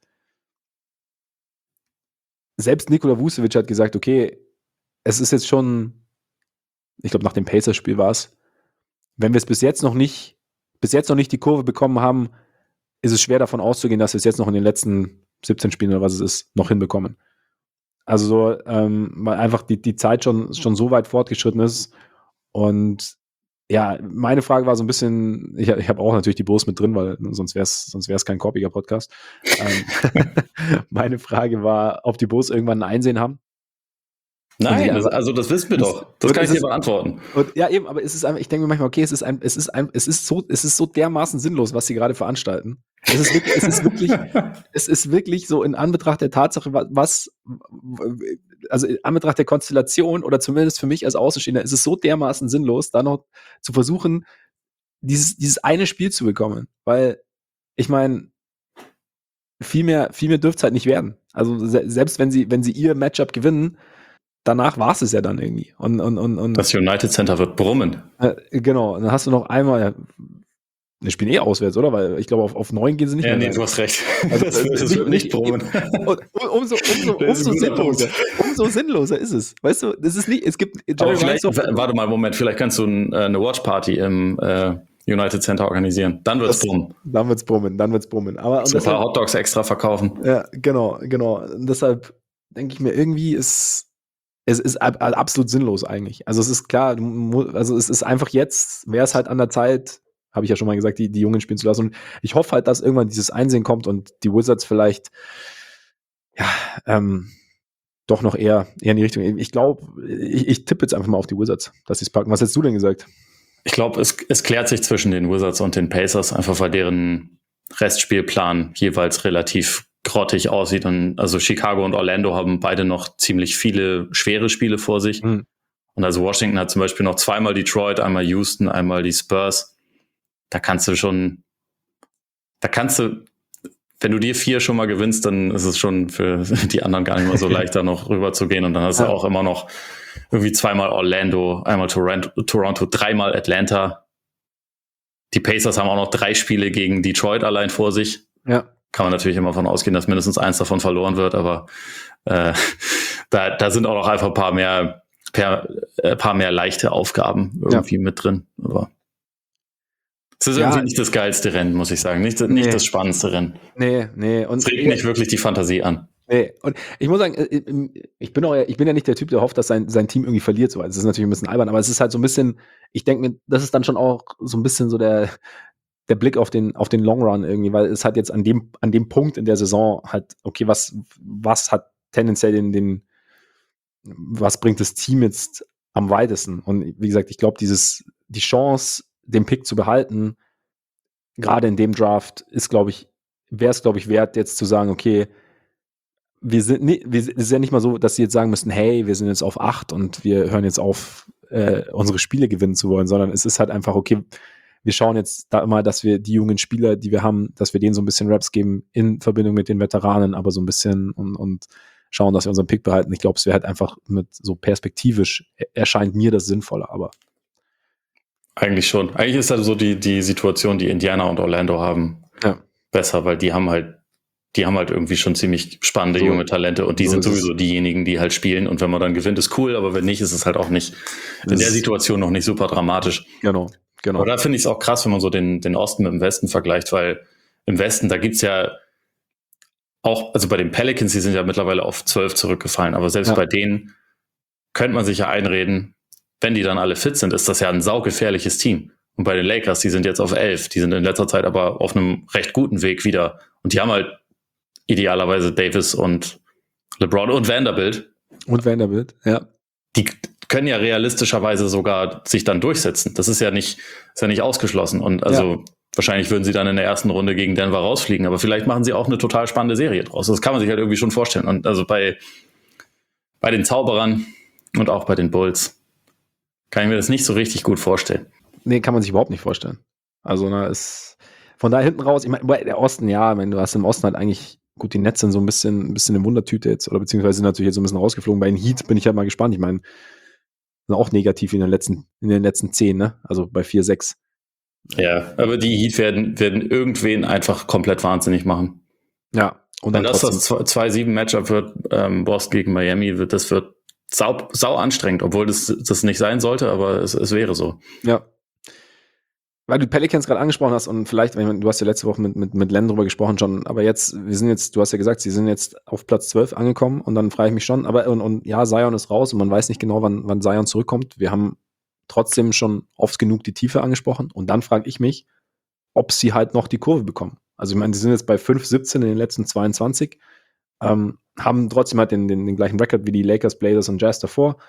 selbst Nikola Vucevic hat gesagt, okay, es ist jetzt schon, ich glaube nach dem Pacers-Spiel war es, wenn wir es bis jetzt noch nicht die Kurve bekommen haben, ist es schwer davon auszugehen, dass wir es jetzt noch in den letzten 17 Spielen oder was es ist, noch hinbekommen. Also so, weil einfach die Zeit schon so weit fortgeschritten ist. Und ja, meine Frage war so ein bisschen, ich habe auch natürlich die Bulls mit drin, weil sonst wär's kein korpiger Podcast. Meine Frage war, ob die Bulls irgendwann ein Einsehen haben. Nein, das wissen wir doch. Das kann ich dir beantworten. Ja, eben, aber es ist einfach, ich denke mir manchmal, okay, es ist so dermaßen sinnlos, was sie gerade veranstalten. Es ist wirklich so in Anbetracht der Tatsache, also in Anbetracht der Konstellation oder zumindest für mich als Außenstehender, ist es so dermaßen sinnlos, da noch zu versuchen, dieses eine Spiel zu bekommen. Weil, ich meine, viel mehr dürfte es halt nicht werden. Also selbst wenn sie ihr Matchup gewinnen, danach war es ja dann irgendwie. Und das United Center wird brummen. Genau, und dann hast du noch einmal, wir spielen auswärts, oder? Weil ich glaube, auf 9 gehen sie nicht mehr. Ja, nee, du hast recht. Also, das wird nicht brummen. Umso sinnloser ist es. Weißt du, das ist nicht, es gibt... Warte mal, Moment, vielleicht kannst du eine Watch-Party im United Center organisieren. Dann wird's brummen. Dann wird's brummen. Aber ein paar Hotdogs extra verkaufen. Ja, genau. Und deshalb denke ich mir, irgendwie es ist absolut sinnlos eigentlich. Also es ist klar, es ist einfach jetzt, wäre es halt an der Zeit, habe ich ja schon mal gesagt, die Jungen spielen zu lassen. Und ich hoffe halt, dass irgendwann dieses Einsehen kommt und die Wizards vielleicht doch noch eher in die Richtung. Ich glaube, ich tippe jetzt einfach mal auf die Wizards, dass sie es packen. Was hättest du denn gesagt? Ich glaube, es klärt sich zwischen den Wizards und den Pacers, einfach weil deren Restspielplan jeweils relativ grottig aussieht. Und also Chicago und Orlando haben beide noch ziemlich viele schwere Spiele vor sich. Und also Washington hat zum Beispiel noch zweimal Detroit, einmal Houston, einmal die Spurs. Da kannst du, wenn du dir 4 schon mal gewinnst, dann ist es schon für die anderen gar nicht mehr so leicht, da noch rüber zu gehen. Und dann hast du auch immer noch irgendwie zweimal Orlando, einmal Toronto, 3-mal Atlanta. Die Pacers haben auch noch 3 Spiele gegen Detroit allein vor sich. Ja. Kann man natürlich immer davon ausgehen, dass mindestens eins davon verloren wird, aber da sind auch noch einfach ein paar mehr leichte Aufgaben irgendwie mit drin. Aber es ist irgendwie nicht das geilste Rennen, muss ich sagen. Nicht das spannendste Rennen. Nee. Und es regt nicht wirklich die Fantasie an. Nee, und ich muss sagen, ich bin ja nicht der Typ, der hofft, dass sein Team irgendwie verliert. So. Das ist natürlich ein bisschen albern, aber es ist halt so ein bisschen, ich denke mir, das ist dann schon auch so ein bisschen so der der Blick auf den Long Run irgendwie, weil es hat jetzt an dem Punkt in der Saison halt, okay, was hat tendenziell was bringt das Team jetzt am weitesten? Und wie gesagt, ich glaube, die Chance, den Pick zu behalten, gerade in dem Draft, wäre es, glaube ich, wert, jetzt zu sagen, okay, es ist ja nicht mal so, dass sie jetzt sagen müssen, hey, wir sind jetzt auf 8 und wir hören jetzt auf, unsere Spiele gewinnen zu wollen, sondern es ist halt einfach, okay, wir schauen jetzt da immer, dass wir die jungen Spieler, die wir haben, dass wir denen so ein bisschen Raps geben in Verbindung mit den Veteranen, aber so ein bisschen und schauen, dass wir unseren Pick behalten. Ich glaube, es wäre halt einfach mit so perspektivisch, erscheint mir das sinnvoller, aber. Eigentlich schon. Eigentlich ist halt so die Situation, die Indiana und Orlando haben, besser, weil die haben halt irgendwie schon ziemlich spannende junge Talente und die sind sowieso diejenigen, die halt spielen und wenn man dann gewinnt, ist cool, aber wenn nicht, ist es halt auch nicht in der Situation noch nicht super dramatisch. Genau. Aber da finde ich es auch krass, wenn man so den Osten mit dem Westen vergleicht, weil im Westen, da gibt's ja auch, also bei den Pelicans, die sind ja mittlerweile auf 12 zurückgefallen, aber selbst bei denen könnte man sich ja einreden, wenn die dann alle fit sind, ist das ja ein saugefährliches Team. Und bei den Lakers, die sind jetzt auf 11, die sind in letzter Zeit aber auf einem recht guten Weg wieder und die haben halt idealerweise Davis und LeBron und Vanderbilt. Ja. Die können ja realistischerweise sogar sich dann durchsetzen. Das ist ja nicht ausgeschlossen. Und also wahrscheinlich würden sie dann in der ersten Runde gegen Denver rausfliegen, aber vielleicht machen sie auch eine total spannende Serie draus. Das kann man sich halt irgendwie schon vorstellen. Und also bei den Zauberern und auch bei den Bulls kann ich mir das nicht so richtig gut vorstellen. Nee, kann man sich überhaupt nicht vorstellen. Also, ist von da hinten raus, ich meine, der Osten, ja, ich meine, du hast im Osten halt eigentlich, gut, die Nets sind so ein bisschen eine Wundertüte jetzt, oder beziehungsweise sind natürlich jetzt so ein bisschen rausgeflogen. Bei den Heat bin ich halt mal gespannt. Ich meine, sind auch negativ in den letzten 10, ne? Also bei 4-6. Ja, aber die Heat werden irgendwen einfach komplett wahnsinnig machen. Ja. Und wenn das 2-7-Matchup wird, Boston gegen Miami, das wird sau anstrengend, obwohl das nicht sein sollte, aber es wäre so. Ja. Weil du Pelicans gerade angesprochen hast und vielleicht, du hast ja letzte Woche mit Len drüber gesprochen schon, aber du hast ja gesagt, sie sind jetzt auf Platz 12 angekommen und dann frage ich mich schon, aber und ja, Zion ist raus und man weiß nicht genau, wann Zion zurückkommt. Wir haben trotzdem schon oft genug die Tiefe angesprochen und dann frage ich mich, ob sie halt noch die Kurve bekommen. Also ich meine, die sind jetzt bei 5-17 in den letzten 22, haben trotzdem halt den gleichen Rekord wie die Lakers, Blazers und Jazz davor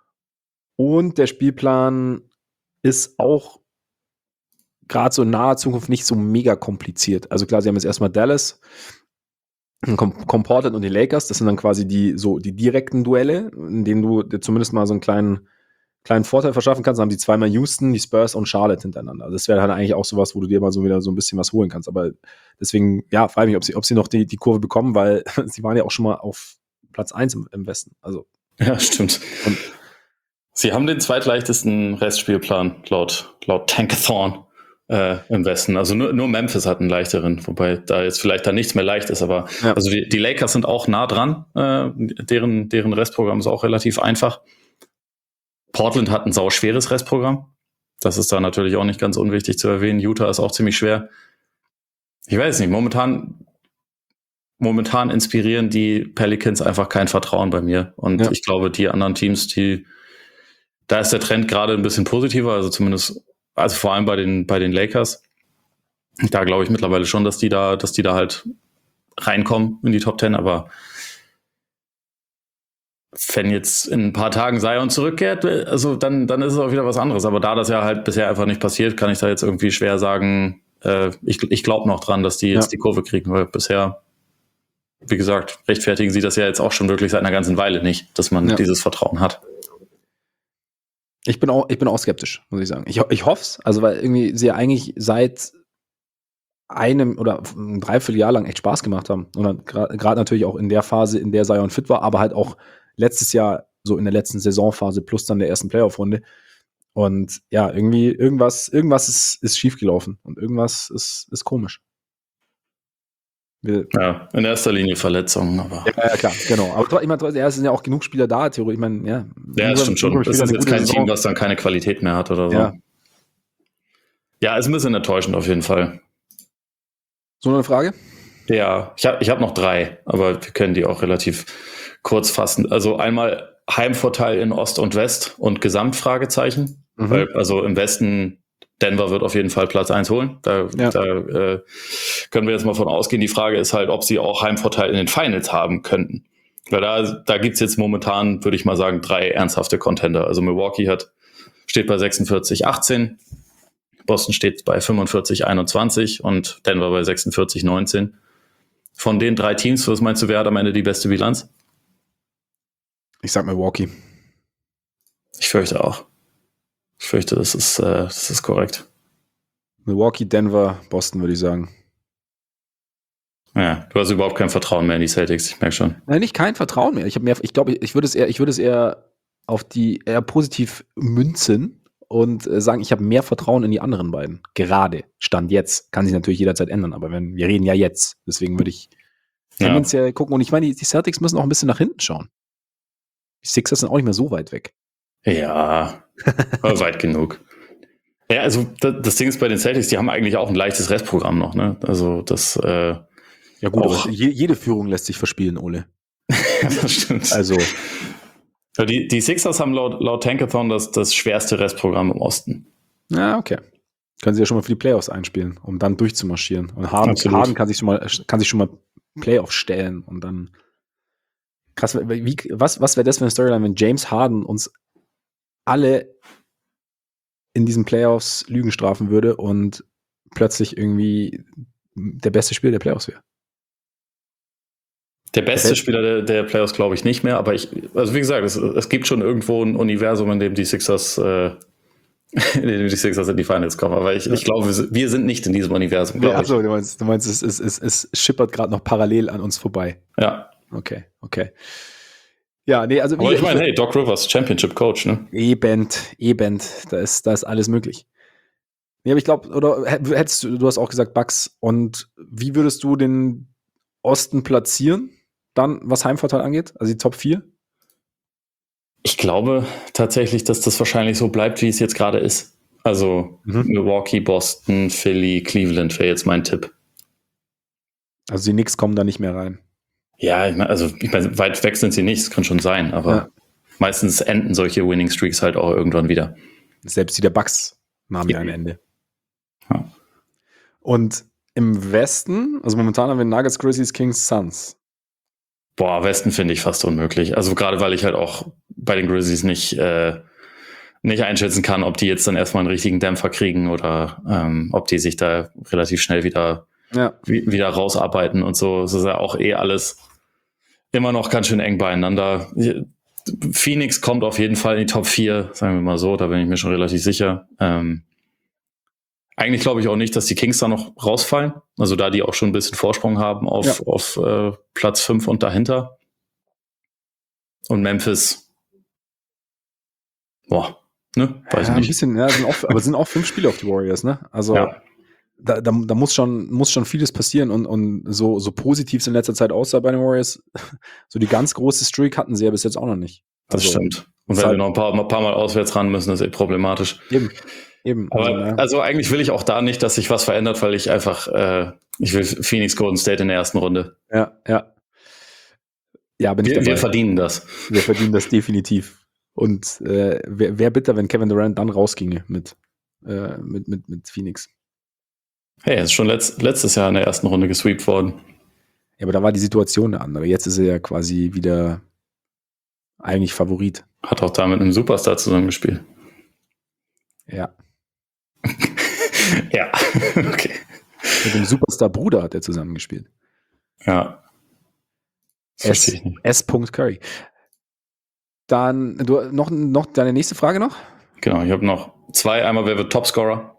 und der Spielplan ist auch gerade so in naher Zukunft nicht so mega kompliziert. Also klar, sie haben jetzt erstmal Dallas, Portland und die Lakers. Das sind dann quasi die direkten Duelle, in denen du dir zumindest mal so einen kleinen Vorteil verschaffen kannst. Dann haben die zweimal Houston, die Spurs und Charlotte hintereinander. Also das wäre halt eigentlich auch sowas, wo du dir mal so wieder so ein bisschen was holen kannst. Aber deswegen, ja, frage ich mich, ob sie noch die Kurve bekommen, weil sie waren ja auch schon mal auf Platz 1 im Westen. Also. Ja, stimmt. Und sie haben den zweitleichtesten Restspielplan laut Tankathon im Westen. Also nur Memphis hat einen leichteren, wobei da jetzt vielleicht dann nichts mehr leicht ist, aber also die Lakers sind auch nah dran. Deren Restprogramm ist auch relativ einfach. Portland hat ein sauschweres Restprogramm. Das ist da natürlich auch nicht ganz unwichtig zu erwähnen. Utah ist auch ziemlich schwer. Ich weiß nicht, momentan inspirieren die Pelicans einfach kein Vertrauen bei mir. Und ich glaube, die anderen Teams, da ist der Trend gerade ein bisschen positiver, also vor allem bei den Lakers. Da glaube ich mittlerweile schon, dass die da halt reinkommen in die Top 10, aber wenn jetzt in ein paar Tagen Zion zurückkehrt, also dann ist es auch wieder was anderes. Aber da das ja halt bisher einfach nicht passiert, kann ich da jetzt irgendwie schwer sagen, ich glaube noch dran, dass die jetzt die Kurve kriegen, weil bisher, wie gesagt, rechtfertigen sie das ja jetzt auch schon wirklich seit einer ganzen Weile nicht, dass man dieses Vertrauen hat. Ich bin auch skeptisch, muss ich sagen. Ich hoffe es, also weil irgendwie sie ja eigentlich seit einem oder ein Dreivierteljahr lang echt Spaß gemacht haben. Und gerade natürlich auch in der Phase, in der Zion fit war, aber halt auch letztes Jahr so in der letzten Saisonphase plus dann der ersten Playoff-Runde. Und ja, irgendwie irgendwas ist schiefgelaufen und irgendwas ist komisch. Ja, in erster Linie Verletzungen, aber. Ja, klar, genau. Aber ich meine, es sind ja auch genug Spieler da, theoretisch. Ich meine, ja, das stimmt schon. Das ist jetzt kein Team, was dann keine Qualität mehr hat oder so. Ja, ist ein bisschen enttäuschend auf jeden Fall. So eine Frage? Ja, ich hab noch 3, aber wir können die auch relativ kurz fassen. Also einmal Heimvorteil in Ost und West und Gesamtfragezeichen. Weil also im Westen Denver wird auf jeden Fall Platz 1 holen. Da können wir jetzt mal von ausgehen. Die Frage ist halt, ob sie auch Heimvorteil in den Finals haben könnten. Weil da gibt's jetzt momentan, würde ich mal sagen, 3 ernsthafte Contender. Also Milwaukee steht bei 46-18, Boston steht bei 45-21 und Denver bei 46-19. Von den 3 Teams, was meinst du, wer hat am Ende die beste Bilanz? Ich sag Milwaukee. Ich fürchte auch. Ich fürchte, das ist korrekt. Milwaukee, Denver, Boston, würde ich sagen. Ja, du hast überhaupt kein Vertrauen mehr in die Celtics, ich merke schon. Nein, nicht kein Vertrauen mehr. Ich glaube, ich würde es eher auf die eher positiv münzen und sagen, ich habe mehr Vertrauen in die anderen beiden. Gerade, Stand jetzt. Kann sich natürlich jederzeit ändern, aber wir reden ja jetzt. Deswegen würde ich tendenziell gucken. Und ich meine, die Celtics müssen auch ein bisschen nach hinten schauen. Die Sixers sind auch nicht mehr so weit weg. Ja, weit genug. Ja, also das Ding ist bei den Celtics, die haben eigentlich auch ein leichtes Restprogramm noch, ne? Also das ja gut, aber jede Führung lässt sich verspielen, Ole. Das stimmt. Also die Sixers haben laut Tankathon das schwerste Restprogramm im Osten. Ja, okay. Können sie ja schon mal für die Playoffs einspielen, um dann durchzumarschieren. Und Harden kann sich schon mal Playoffs stellen und dann krass, was wäre das für eine Storyline, wenn James Harden uns alle in diesen Playoffs Lügen strafen würde und plötzlich irgendwie der beste Spieler der Playoffs wäre? Der beste Spieler der Playoffs glaube ich nicht mehr, aber also wie gesagt, es gibt schon irgendwo ein Universum, in dem die Sixers in die Finals kommen, aber ich glaube, wir sind nicht in diesem Universum. Ja, achso, du meinst es schippert gerade noch parallel an uns vorbei. Ja. Okay. Ja, nee, also aber ich meine, hey, Doc Rivers, Championship Coach, ne? Eben, da ist alles möglich. Nee, aber ich glaube, oder du hast auch gesagt Bucks, und wie würdest du den Osten platzieren, dann, was Heimvorteil angeht? Also die Top 4? Ich glaube tatsächlich, dass das wahrscheinlich so bleibt, wie es jetzt gerade ist. Also Milwaukee, Boston, Philly, Cleveland wäre jetzt mein Tipp. Also die Knicks kommen da nicht mehr rein. Ja, ich meine, weit weg sind sie nicht, das kann schon sein, aber meistens enden solche Winning Streaks halt auch irgendwann wieder. Selbst die der Bucks nahmen ja ein Ende. Ja. Und im Westen, also momentan haben wir Nuggets, Grizzlies, Kings, Suns. Boah, Westen finde ich fast unmöglich. Also gerade, weil ich halt auch bei den Grizzlies nicht einschätzen kann, ob die jetzt dann erstmal einen richtigen Dämpfer kriegen oder ob die sich da relativ schnell wieder rausarbeiten und so. Das ist ja auch alles immer noch ganz schön eng beieinander. Phoenix kommt auf jeden Fall in die Top 4, sagen wir mal so, da bin ich mir schon relativ sicher. Eigentlich glaube ich auch nicht, dass die Kings da noch rausfallen. Also da die auch schon ein bisschen Vorsprung haben auf Platz 5 und dahinter. Und Memphis, weiß ich nicht. Ein bisschen, sind auch 5 Spiele auf die Warriors, ne? Also da muss schon vieles passieren und so positiv es in letzter Zeit aussah bei den Warriors, so die ganz große Streak hatten sie ja bis jetzt auch noch nicht. Das stimmt. Und wenn wir noch ein paar Mal auswärts ran müssen, ist das problematisch. Eben. Aber also eigentlich will ich auch da nicht, dass sich was verändert, weil ich einfach, ich will Phoenix Golden State in der ersten Runde. Ja, bin ich dabei. Wir verdienen das. Wir verdienen das definitiv. Und wäre bitter, wenn Kevin Durant dann rausginge mit Phoenix. Hey, er ist schon letztes Jahr in der ersten Runde gesweept worden. Ja, aber da war die Situation eine andere. Jetzt ist er ja quasi wieder eigentlich Favorit. Hat auch da mit einem Superstar zusammengespielt. Ja. Ja, okay. Mit dem Superstar-Bruder hat er zusammengespielt. Ja. S. Curry. Dann, du noch deine nächste Frage noch? Genau, ich habe noch 2. Einmal, wer wird Topscorer?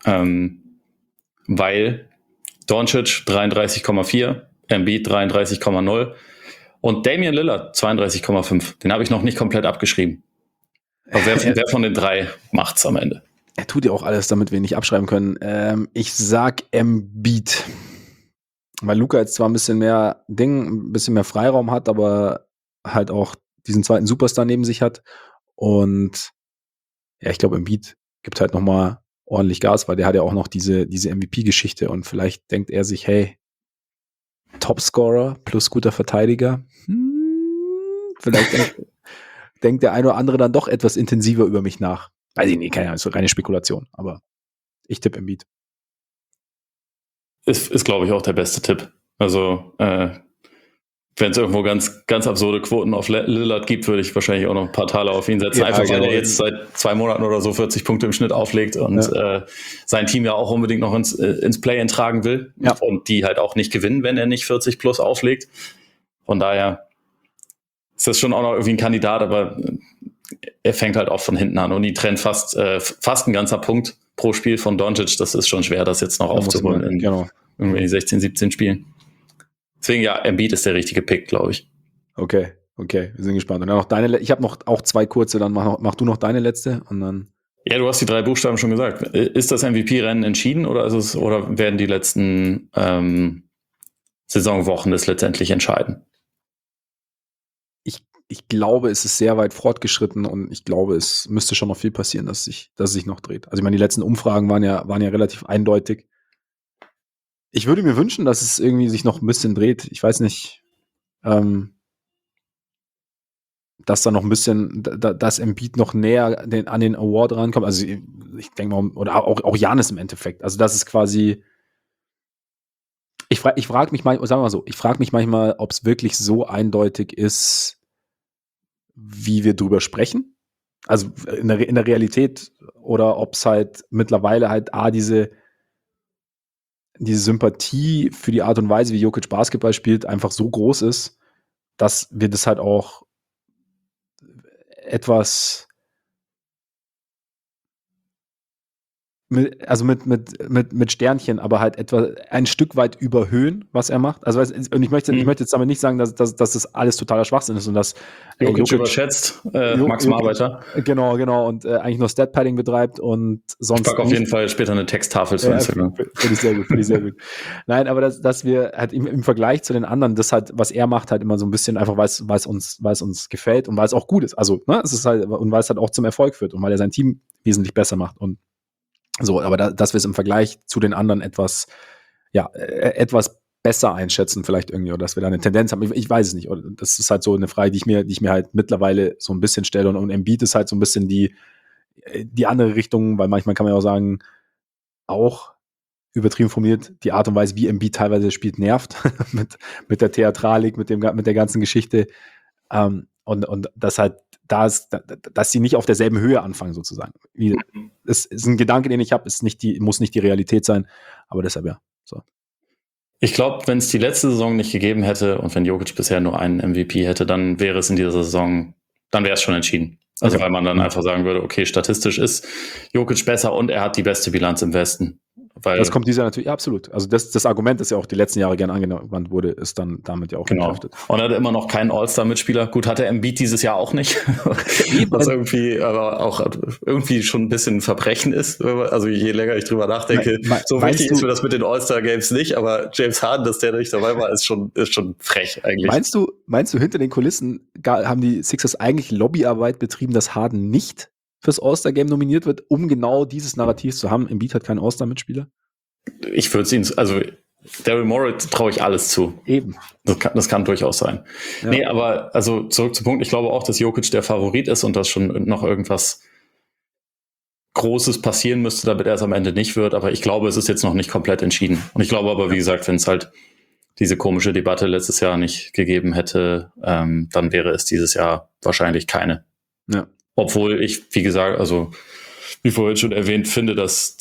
Weil Doncic 33,4, Embiid 33,0 und Damian Lillard 32,5. Den habe ich noch nicht komplett abgeschrieben. Aber wer von den 3 macht's am Ende? Er tut ja auch alles, damit wir ihn nicht abschreiben können. Ich sag Embiid. Weil Luka jetzt zwar ein bisschen mehr Freiraum hat, aber halt auch diesen zweiten Superstar neben sich hat. Und ja, ich glaube, Embiid gibt halt nochmal ordentlich Gas, weil der hat ja auch noch diese MVP-Geschichte und vielleicht denkt er sich, hey, Topscorer plus guter Verteidiger, vielleicht denkt der eine oder andere dann doch etwas intensiver über mich nach. Weiß ich nicht, keine Ahnung, ist so reine Spekulation, aber Ich tippe Embiid. Ist glaube ich, auch der beste Tipp. Also, wenn es irgendwo ganz, ganz absurde Quoten auf Lillard gibt, würde ich wahrscheinlich auch noch ein paar Taler auf ihn setzen. Ja, einfach weil er jetzt seit 2 Monaten oder so 40 Punkte im Schnitt auflegt und sein Team ja auch unbedingt noch ins Play-In tragen will. Ja. Und die halt auch nicht gewinnen, wenn er nicht 40 plus auflegt. Von daher ist das schon auch noch irgendwie ein Kandidat, aber er fängt halt auch von hinten an und die trennt fast ein ganzer Punkt pro Spiel von Doncic. Das ist schon schwer, das jetzt noch aufzuholen in irgendwie 16, 17 Spielen. Deswegen, ja, Embiid ist der richtige Pick, glaube ich. Okay, wir sind gespannt. Und dann noch ich habe noch auch 2 kurze, dann mach du noch deine letzte und dann. Ja, du hast die 3 Buchstaben schon gesagt. Ist das MVP-Rennen entschieden oder werden die letzten Saisonwochen es letztendlich entscheiden? Ich glaube, es ist sehr weit fortgeschritten und ich glaube, es müsste schon noch viel passieren, dass es sich noch dreht. Also ich meine, die letzten Umfragen waren ja relativ eindeutig. Ich würde mir wünschen, dass es irgendwie sich noch ein bisschen dreht. Ich weiß nicht, dass da noch ein bisschen, dass Embiid noch näher an den Award rankommt. Also ich denke mal, oder auch Giannis im Endeffekt. Also das ist quasi, ich frage mich mal, sagen wir mal so, ich frage mich manchmal, ob es wirklich so eindeutig ist, wie wir drüber sprechen. Also in der Realität, oder ob es halt mittlerweile halt diese Sympathie für die Art und Weise, wie Jokic Basketball spielt, einfach so groß ist, dass wir das halt auch etwas mit Sternchen, aber halt etwa ein Stück weit überhöhen, was er macht. Also und ich möchte jetzt aber nicht sagen, dass das alles totaler Schwachsinn ist und dass Jokic überschätzt, Max Marbeiter. Genau, und eigentlich nur Stat-Padding betreibt und sonst. Ich packe auf jeden Fall später eine Texttafel zu Instagram. Finde ich sehr gut. Nein, aber dass wir halt im Vergleich zu den anderen, das halt, was er macht, halt immer so ein bisschen einfach, weil es uns gefällt und weil es auch gut ist. Also, ne, es ist halt, und weil es halt auch zum Erfolg führt und weil er sein Team wesentlich besser macht und so, aber dass wir es im Vergleich zu den anderen etwas besser einschätzen, vielleicht irgendwie, oder dass wir da eine Tendenz haben. Ich weiß es nicht. Oder das ist halt so eine Frage, die ich mir halt mittlerweile so ein bisschen stelle. Und Embiid ist halt so ein bisschen die andere Richtung, weil manchmal kann man ja auch sagen, auch übertrieben formuliert, die Art und Weise, wie Embiid teilweise spielt, nervt mit der Theatralik, mit der ganzen Geschichte. Und das halt, dass sie nicht auf derselben Höhe anfangen, sozusagen. Es ist ein Gedanke, den ich habe, muss nicht die Realität sein, aber deshalb ja. So. Ich glaube, wenn es die letzte Saison nicht gegeben hätte und wenn Jokic bisher nur einen MVP hätte, dann wäre es in dieser Saison, dann wäre es schon entschieden. Also weil man dann einfach sagen würde, okay, statistisch ist Jokic besser und er hat die beste Bilanz im Westen. Weil das kommt dieser natürlich, absolut. Also das Argument, das ja auch die letzten Jahre gerne angewandt wurde, ist dann damit ja auch bekräftigt. Und er hat immer noch keinen All-Star-Mitspieler. Gut, hat er Embiid dieses Jahr auch nicht. Was irgendwie aber auch irgendwie schon ein bisschen ein Verbrechen ist. Also je länger ich drüber nachdenke, so wichtig ist mir das mit den All-Star-Games nicht, aber James Harden, dass der nicht dabei war, ist schon frech eigentlich. Meinst du, hinter den Kulissen haben die Sixers eigentlich Lobbyarbeit betrieben, dass Harden nicht fürs All-Star-Game nominiert wird, um genau dieses Narrativ zu haben? Embiid hat keinen All-Star-Mitspieler? Ich würde es ihm, also Daryl Morey traue ich alles zu. Eben. Das kann durchaus sein. Ja. Nee, aber also zurück zum Punkt, ich glaube auch, dass Jokic der Favorit ist und dass schon noch irgendwas Großes passieren müsste, damit er es am Ende nicht wird. Aber ich glaube, es ist jetzt noch nicht komplett entschieden. Und ich glaube aber, wie gesagt, wenn es halt diese komische Debatte letztes Jahr nicht gegeben hätte, dann wäre es dieses Jahr wahrscheinlich keine. Ja. Obwohl ich, wie gesagt, also wie vorhin schon erwähnt, finde, dass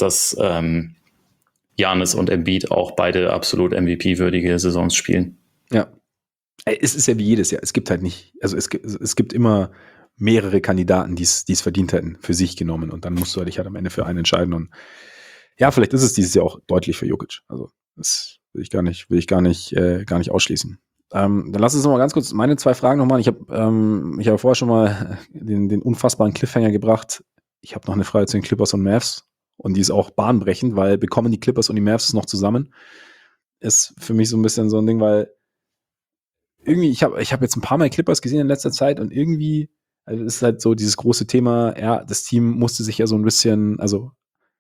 Giannis und Embiid auch beide absolut MVP-würdige Saisons spielen. Ja. Es ist ja wie jedes Jahr. Es gibt halt nicht, also es gibt immer mehrere Kandidaten, die es verdient hätten, für sich genommen. Und dann musst du dich halt am Ende für einen entscheiden. Und ja, vielleicht ist es dieses Jahr auch deutlich für Jokic. Also das will ich gar nicht ausschließen. Dann lass uns noch mal ganz kurz meine 2 Fragen noch machen. Ich habe vorher schon mal den unfassbaren Cliffhanger gebracht. Ich habe noch eine Frage zu den Clippers und Mavs. Und die ist auch bahnbrechend, weil bekommen die Clippers und die Mavs noch zusammen? Ist für mich so ein bisschen so ein Ding, weil irgendwie, ich hab jetzt ein paar Mal Clippers gesehen in letzter Zeit und irgendwie, also es ist halt so dieses große Thema, ja, das Team musste sich ja so ein bisschen, also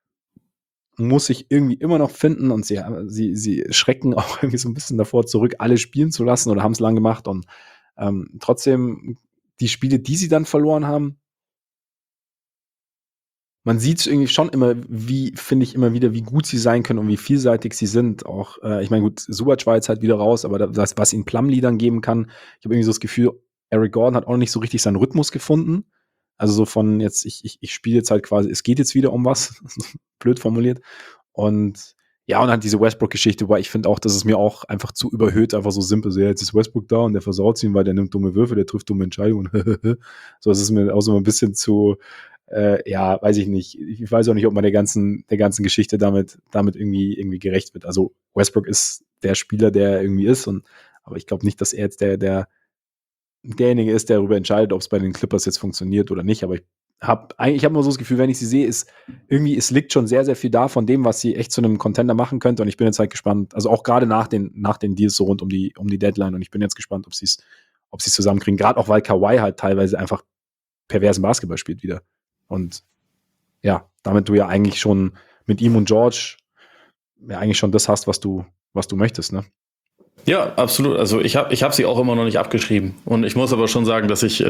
muss sich irgendwie immer noch finden und sie schrecken auch irgendwie so ein bisschen davor zurück, alle spielen zu lassen oder haben es lang gemacht und trotzdem die Spiele, die sie dann verloren haben, man sieht irgendwie schon immer, finde ich immer wieder, wie gut sie sein können und wie vielseitig sie sind. Auch, ich meine, gut, Subac war jetzt halt wieder raus, aber das, was ihnen Plumlee dann geben kann, ich habe irgendwie so das Gefühl, Eric Gordon hat auch noch nicht so richtig seinen Rhythmus gefunden. Also so von jetzt, ich spiele jetzt halt quasi, es geht jetzt wieder um was, blöd formuliert. Und ja, und dann diese Westbrook-Geschichte, weil ich finde auch, dass es mir auch einfach zu überhöht, einfach so simpel. So, ja, jetzt ist Westbrook da und der versaut ihn, weil der nimmt dumme Würfe, der trifft dumme Entscheidungen. So, es ist mir auch so ein bisschen zu, ja, weiß ich nicht. Ich weiß auch nicht, ob man der ganzen Geschichte damit irgendwie gerecht wird. Also Westbrook ist der Spieler, der irgendwie ist, aber ich glaube nicht, dass er jetzt derjenige ist, der darüber entscheidet, ob es bei den Clippers jetzt funktioniert oder nicht. Aber ich habe immer so das Gefühl, wenn ich sie sehe, es liegt schon sehr, sehr viel da von dem, was sie echt zu einem Contender machen könnte. Und ich bin jetzt halt gespannt, also auch gerade nach den Deals so rund um die Deadline. Und ich bin jetzt gespannt, ob sie es zusammenkriegen. Gerade auch, weil Kawhi halt teilweise einfach perversen Basketball spielt wieder. Und ja, damit du ja eigentlich schon mit ihm und George ja eigentlich schon das hast, was du möchtest, ne? Ja, absolut. Also ich hab sie auch immer noch nicht abgeschrieben. Und ich muss aber schon sagen, dass ich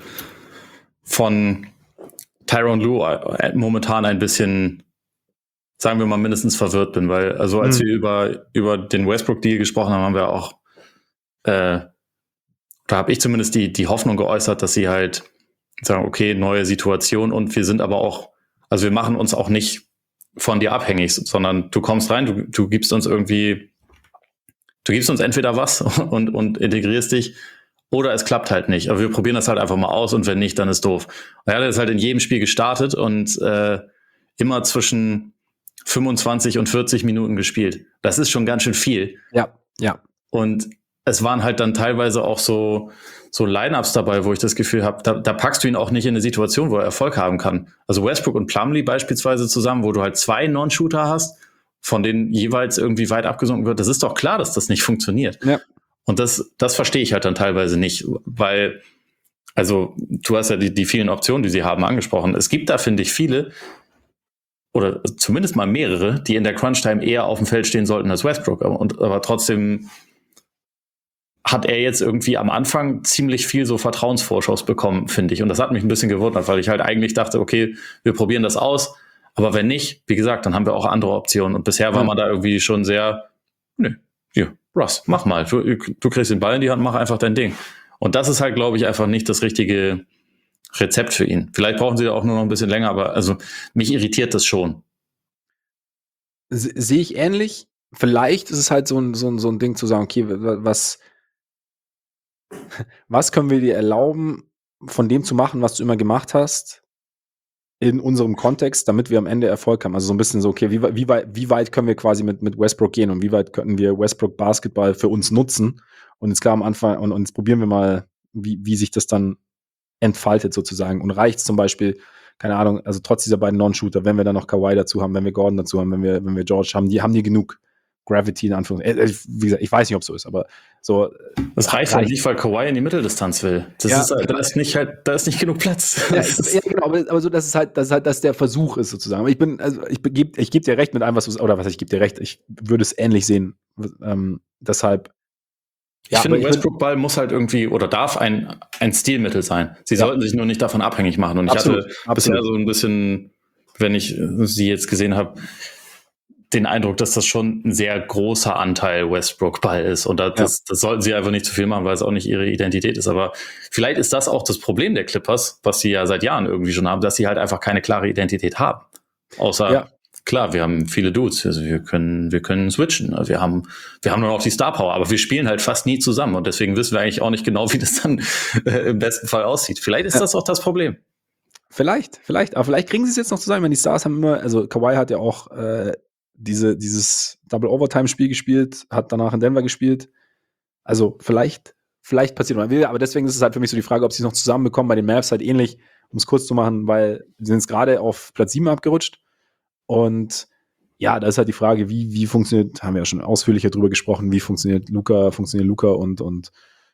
von Tyronn Lue momentan ein bisschen, sagen wir mal, mindestens verwirrt bin, weil, also als wir über den Westbrook-Deal gesprochen haben, haben wir auch, da habe ich zumindest die Hoffnung geäußert, dass sie halt sagen, okay, neue Situation und wir sind aber auch, also wir machen uns auch nicht von dir abhängig, sondern du kommst rein, du gibst uns irgendwie, du gibst uns entweder was und integrierst dich oder es klappt halt nicht. Aber wir probieren das halt einfach mal aus und wenn nicht, dann ist doof. Und er hat jetzt halt in jedem Spiel gestartet und immer zwischen 25 und 40 Minuten gespielt. Das ist schon ganz schön viel. Ja, ja. Und es waren halt dann teilweise auch so Lineups dabei, wo ich das Gefühl habe, da packst du ihn auch nicht in eine Situation, wo er Erfolg haben kann. Also Westbrook und Plumlee beispielsweise zusammen, wo du halt 2 Non-Shooter hast, von denen jeweils irgendwie weit abgesunken wird. Das ist doch klar, dass das nicht funktioniert. Ja. Und das verstehe ich halt dann teilweise nicht, weil, also du hast ja die vielen Optionen, die sie haben, angesprochen. Es gibt da, finde ich, viele oder zumindest mal mehrere, die in der Crunch-Time eher auf dem Feld stehen sollten als Westbrook. Aber trotzdem hat er jetzt irgendwie am Anfang ziemlich viel so Vertrauensvorschuss bekommen, finde ich. Und das hat mich ein bisschen gewundert, weil ich halt eigentlich dachte, okay, wir probieren das aus. Aber wenn nicht, wie gesagt, dann haben wir auch andere Optionen. Und bisher war man da irgendwie schon sehr, hier, Russ, mach mal. Du kriegst den Ball in die Hand, mach einfach dein Ding. Und das ist halt, glaube ich, einfach nicht das richtige Rezept für ihn. Vielleicht brauchen sie da auch nur noch ein bisschen länger, aber also mich irritiert das schon. Sehe ich ähnlich. Vielleicht ist es halt so ein Ding zu sagen, okay, was können wir dir erlauben, von dem zu machen, was du immer gemacht hast, in unserem Kontext, damit wir am Ende Erfolg haben. Also so ein bisschen so, okay, wie weit können wir quasi mit Westbrook gehen und wie weit können wir Westbrook Basketball für uns nutzen? Und jetzt klar am Anfang, und jetzt probieren wir mal, wie sich das dann entfaltet sozusagen. Und reicht zum Beispiel, keine Ahnung, also trotz dieser beiden Non-Shooter, wenn wir dann noch Kawhi dazu haben, wenn wir Gordon dazu haben, wenn wir George haben, die genug Gravity in Anführungszeichen. Wie gesagt, ich weiß nicht, ob es so ist, aber so. Das reicht halt nicht, weil Kawhi in die Mitteldistanz will. Da ist nicht genug Platz. Ja, genau, aber so, dass es der Versuch ist sozusagen. Aber ich gebe dir recht mit allem, ich gebe dir recht, ich würde es ähnlich sehen. Deshalb. Ich finde, Westbrook-Ball muss halt irgendwie oder darf ein Stilmittel sein. Sie sollten sich nur nicht davon abhängig machen. Und ich hatte bisher so ein bisschen, wenn ich sie jetzt gesehen habe, den Eindruck, dass das schon ein sehr großer Anteil Westbrook-Ball ist. Und das sollten sie einfach nicht zu viel machen, weil es auch nicht ihre Identität ist. Aber vielleicht ist das auch das Problem der Clippers, was sie ja seit Jahren irgendwie schon haben, dass sie halt einfach keine klare Identität haben. Außer, klar, wir haben viele Dudes, also wir können switchen. Also wir haben nur noch die Star Power, aber wir spielen halt fast nie zusammen. Und deswegen wissen wir eigentlich auch nicht genau, wie das dann im besten Fall aussieht. Vielleicht ist das auch das Problem. Vielleicht. Aber vielleicht kriegen sie es jetzt noch zusammen, wenn die Stars haben immer, also Kawhi hat ja auch dieses Double-Overtime-Spiel gespielt, hat danach in Denver gespielt. Also vielleicht passiert man will, aber deswegen ist es halt für mich so die Frage, ob sie es noch zusammenbekommen. Bei den Mavs halt ähnlich, um es kurz zu machen, weil sie sind jetzt gerade auf Platz 7 abgerutscht. Und ja, da ist halt die Frage, wie funktioniert, haben wir ja schon ausführlicher drüber gesprochen, wie funktioniert Luka und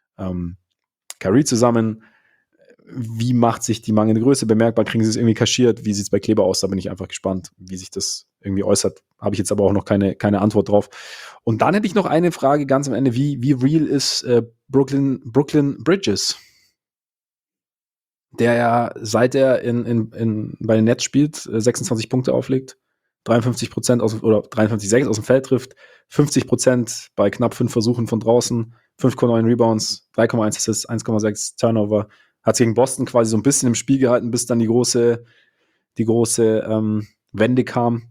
Kyrie zusammen. Wie macht sich die mangelnde Größe bemerkbar? Kriegen sie es irgendwie kaschiert? Wie sieht es bei Kleber aus? Da bin ich einfach gespannt, wie sich das irgendwie äußert. Habe ich jetzt aber auch noch keine Antwort drauf. Und dann hätte ich noch eine Frage ganz am Ende. Wie real ist Brooklyn Bridges? der ja, seit er bei den Nets spielt, 26 Punkte auflegt, 53,6% aus dem Feld trifft, 50% bei knapp 5 Versuchen von draußen, 5,9 Rebounds, 3,1 Assists, 1,6 Turnover. Hat sich gegen Boston quasi so ein bisschen im Spiel gehalten, bis dann die große Wende kam.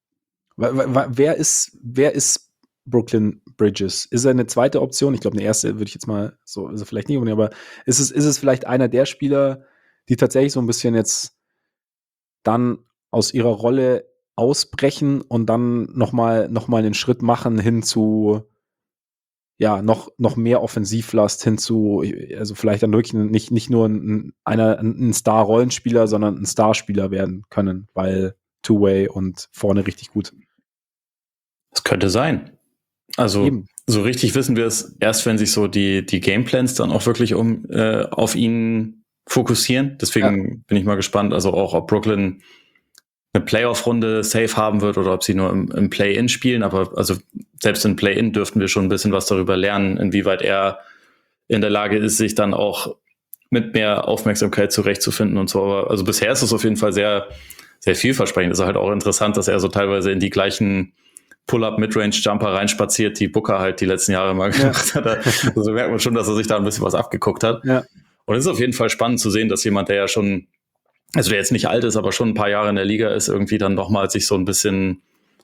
Wer ist Brooklyn Bridges? Ist er eine zweite Option? Ich glaube, eine erste würde ich jetzt mal so, ist er vielleicht nicht unbedingt, aber ist es vielleicht einer der Spieler, die tatsächlich so ein bisschen jetzt dann aus ihrer Rolle ausbrechen und dann noch mal einen Schritt machen hin zu noch mehr Offensivlast, hin zu, also vielleicht dann wirklich nicht nur ein Star-Rollenspieler, sondern ein Starspieler werden können, weil Two-Way und vorne richtig gut. Das könnte sein. Also Eben. so richtig wissen wir es erst, wenn sich so die Gameplans dann auch wirklich auf ihn fokussieren. Deswegen bin ich mal gespannt, also auch, ob Brooklyn eine Playoff-Runde safe haben wird oder ob sie nur im Play-In spielen. Aber also selbst im Play-In dürften wir schon ein bisschen was darüber lernen, inwieweit er in der Lage ist, sich dann auch mit mehr Aufmerksamkeit zurechtzufinden und so. Aber also bisher ist es auf jeden Fall sehr, sehr vielversprechend. Es ist halt auch interessant, dass er so teilweise in die gleichen Pull-Up-Midrange-Jumper reinspaziert, die Booker halt die letzten Jahre mal gemacht hat. Also merkt man schon, dass er sich da ein bisschen was abgeguckt hat. Ja. Und es ist auf jeden Fall spannend zu sehen, dass jemand, der ja schon, also der jetzt nicht alt ist, aber schon ein paar Jahre in der Liga ist, irgendwie dann nochmal sich so ein bisschen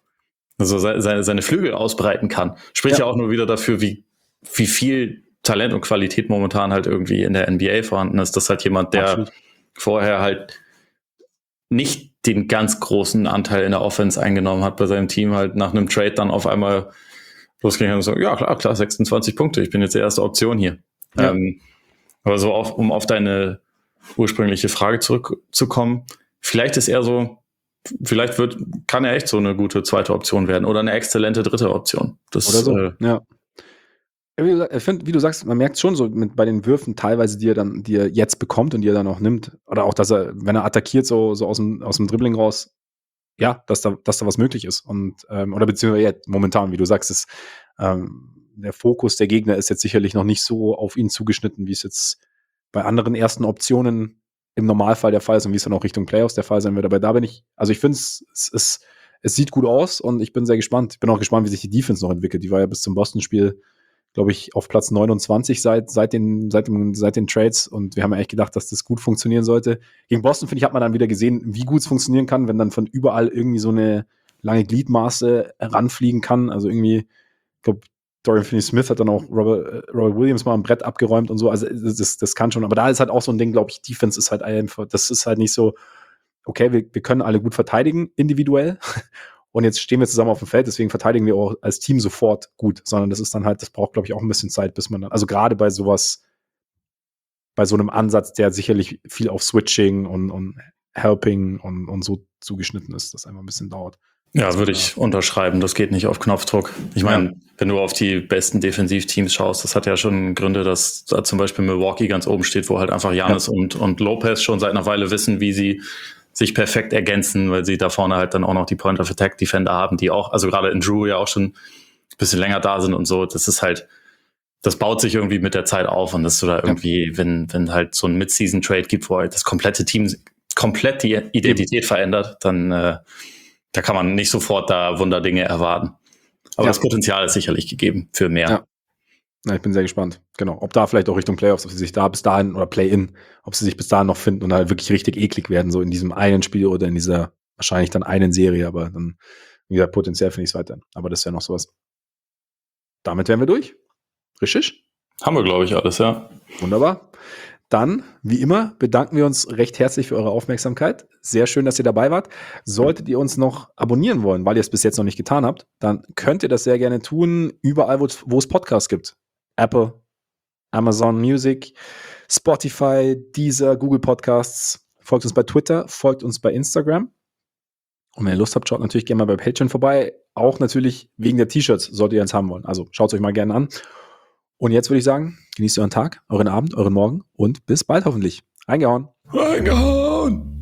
seine Flügel ausbreiten kann. Spricht ja auch nur wieder dafür, wie viel Talent und Qualität momentan halt irgendwie in der NBA vorhanden ist. Das ist halt jemand, der vorher halt nicht den ganz großen Anteil in der Offense eingenommen hat bei seinem Team, halt nach einem Trade dann auf einmal losging und so, ja klar, 26 Punkte, ich bin jetzt die erste Option hier. Ja. Aber so, um auf deine ursprüngliche Frage zurückzukommen, vielleicht ist er so, kann er echt so eine gute zweite Option werden oder eine exzellente dritte Option. Das, oder so, ja. Ich finde, wie du sagst, man merkt schon so bei den Würfen teilweise, die er jetzt bekommt und die er dann auch nimmt. Oder auch, dass er, wenn er attackiert, so aus dem Dribbling raus, ja, dass da was möglich ist. Und, oder beziehungsweise jetzt momentan, wie du sagst, ist, der Fokus der Gegner ist jetzt sicherlich noch nicht so auf ihn zugeschnitten, wie es jetzt bei anderen ersten Optionen im Normalfall der Fall ist und wie es dann auch Richtung Playoffs der Fall sein wird. Aber da bin ich, also ich finde, es sieht gut aus und ich bin sehr gespannt. Ich bin auch gespannt, wie sich die Defense noch entwickelt. Die war ja bis zum Boston-Spiel, glaube ich, auf Platz 29 seit den Trades und wir haben ja echt gedacht, dass das gut funktionieren sollte. Gegen Boston, finde ich, hat man dann wieder gesehen, wie gut es funktionieren kann, wenn dann von überall irgendwie so eine lange Gliedmaße ranfliegen kann. Also irgendwie, ich glaube, Dorian Finney-Smith hat dann auch Robert Williams mal am Brett abgeräumt und so. Also das kann schon. Aber da ist halt auch so ein Ding, glaube ich, Defense ist halt einfach, das ist halt nicht so, okay, wir können alle gut verteidigen, individuell. Und jetzt stehen wir zusammen auf dem Feld, deswegen verteidigen wir auch als Team sofort gut, sondern das ist dann halt, das braucht, glaube ich, auch ein bisschen Zeit, bis man dann, also gerade bei sowas, bei so einem Ansatz, der sicherlich viel auf Switching und Helping und so zugeschnitten ist, das einfach ein bisschen dauert. Ja, würde ich unterschreiben, das geht nicht auf Knopfdruck. Ich meine, wenn du auf die besten Defensivteams schaust, das hat ja schon Gründe, dass da zum Beispiel Milwaukee ganz oben steht, wo halt einfach Giannis und Lopez schon seit einer Weile wissen, wie sie sich perfekt ergänzen, weil sie da vorne halt dann auch noch die Point-of-Attack-Defender haben, die auch, also gerade in Drew ja auch schon ein bisschen länger da sind und so. Das ist halt, das baut sich irgendwie mit der Zeit auf und das ist so da irgendwie, wenn halt so ein Mid-Season-Trade gibt, wo halt das komplette Team komplett die Identität verändert, dann da kann man nicht sofort da Wunderdinge erwarten. Aber das Potenzial ist sicherlich gegeben für mehr. Ja, ich bin sehr gespannt. Genau. Ob da vielleicht auch Richtung Playoffs, ob sie sich da bis dahin oder Play-In, ob sie sich bis dahin noch finden und halt wirklich richtig eklig werden, so in diesem einen Spiel oder in dieser wahrscheinlich dann einen Serie, aber dann wieder potenziell finde ich es weiter. Aber das wäre noch sowas. Damit wären wir durch. Richtig? Haben wir, glaube ich, alles, ja. Wunderbar. Dann, wie immer, bedanken wir uns recht herzlich für eure Aufmerksamkeit. Sehr schön, dass ihr dabei wart. Solltet ihr uns noch abonnieren wollen, weil ihr es bis jetzt noch nicht getan habt, dann könnt ihr das sehr gerne tun, überall, wo es Podcasts gibt. Apple, Amazon Music, Spotify, Deezer, Google Podcasts. Folgt uns bei Twitter, folgt uns bei Instagram. Und wenn ihr Lust habt, schaut natürlich gerne mal bei Patreon vorbei. Auch natürlich wegen der T-Shirts, solltet ihr eins haben wollen. Also schaut es euch mal gerne an. Und jetzt würde ich sagen, genießt euren Tag, euren Abend, euren Morgen und bis bald hoffentlich. Reingehauen.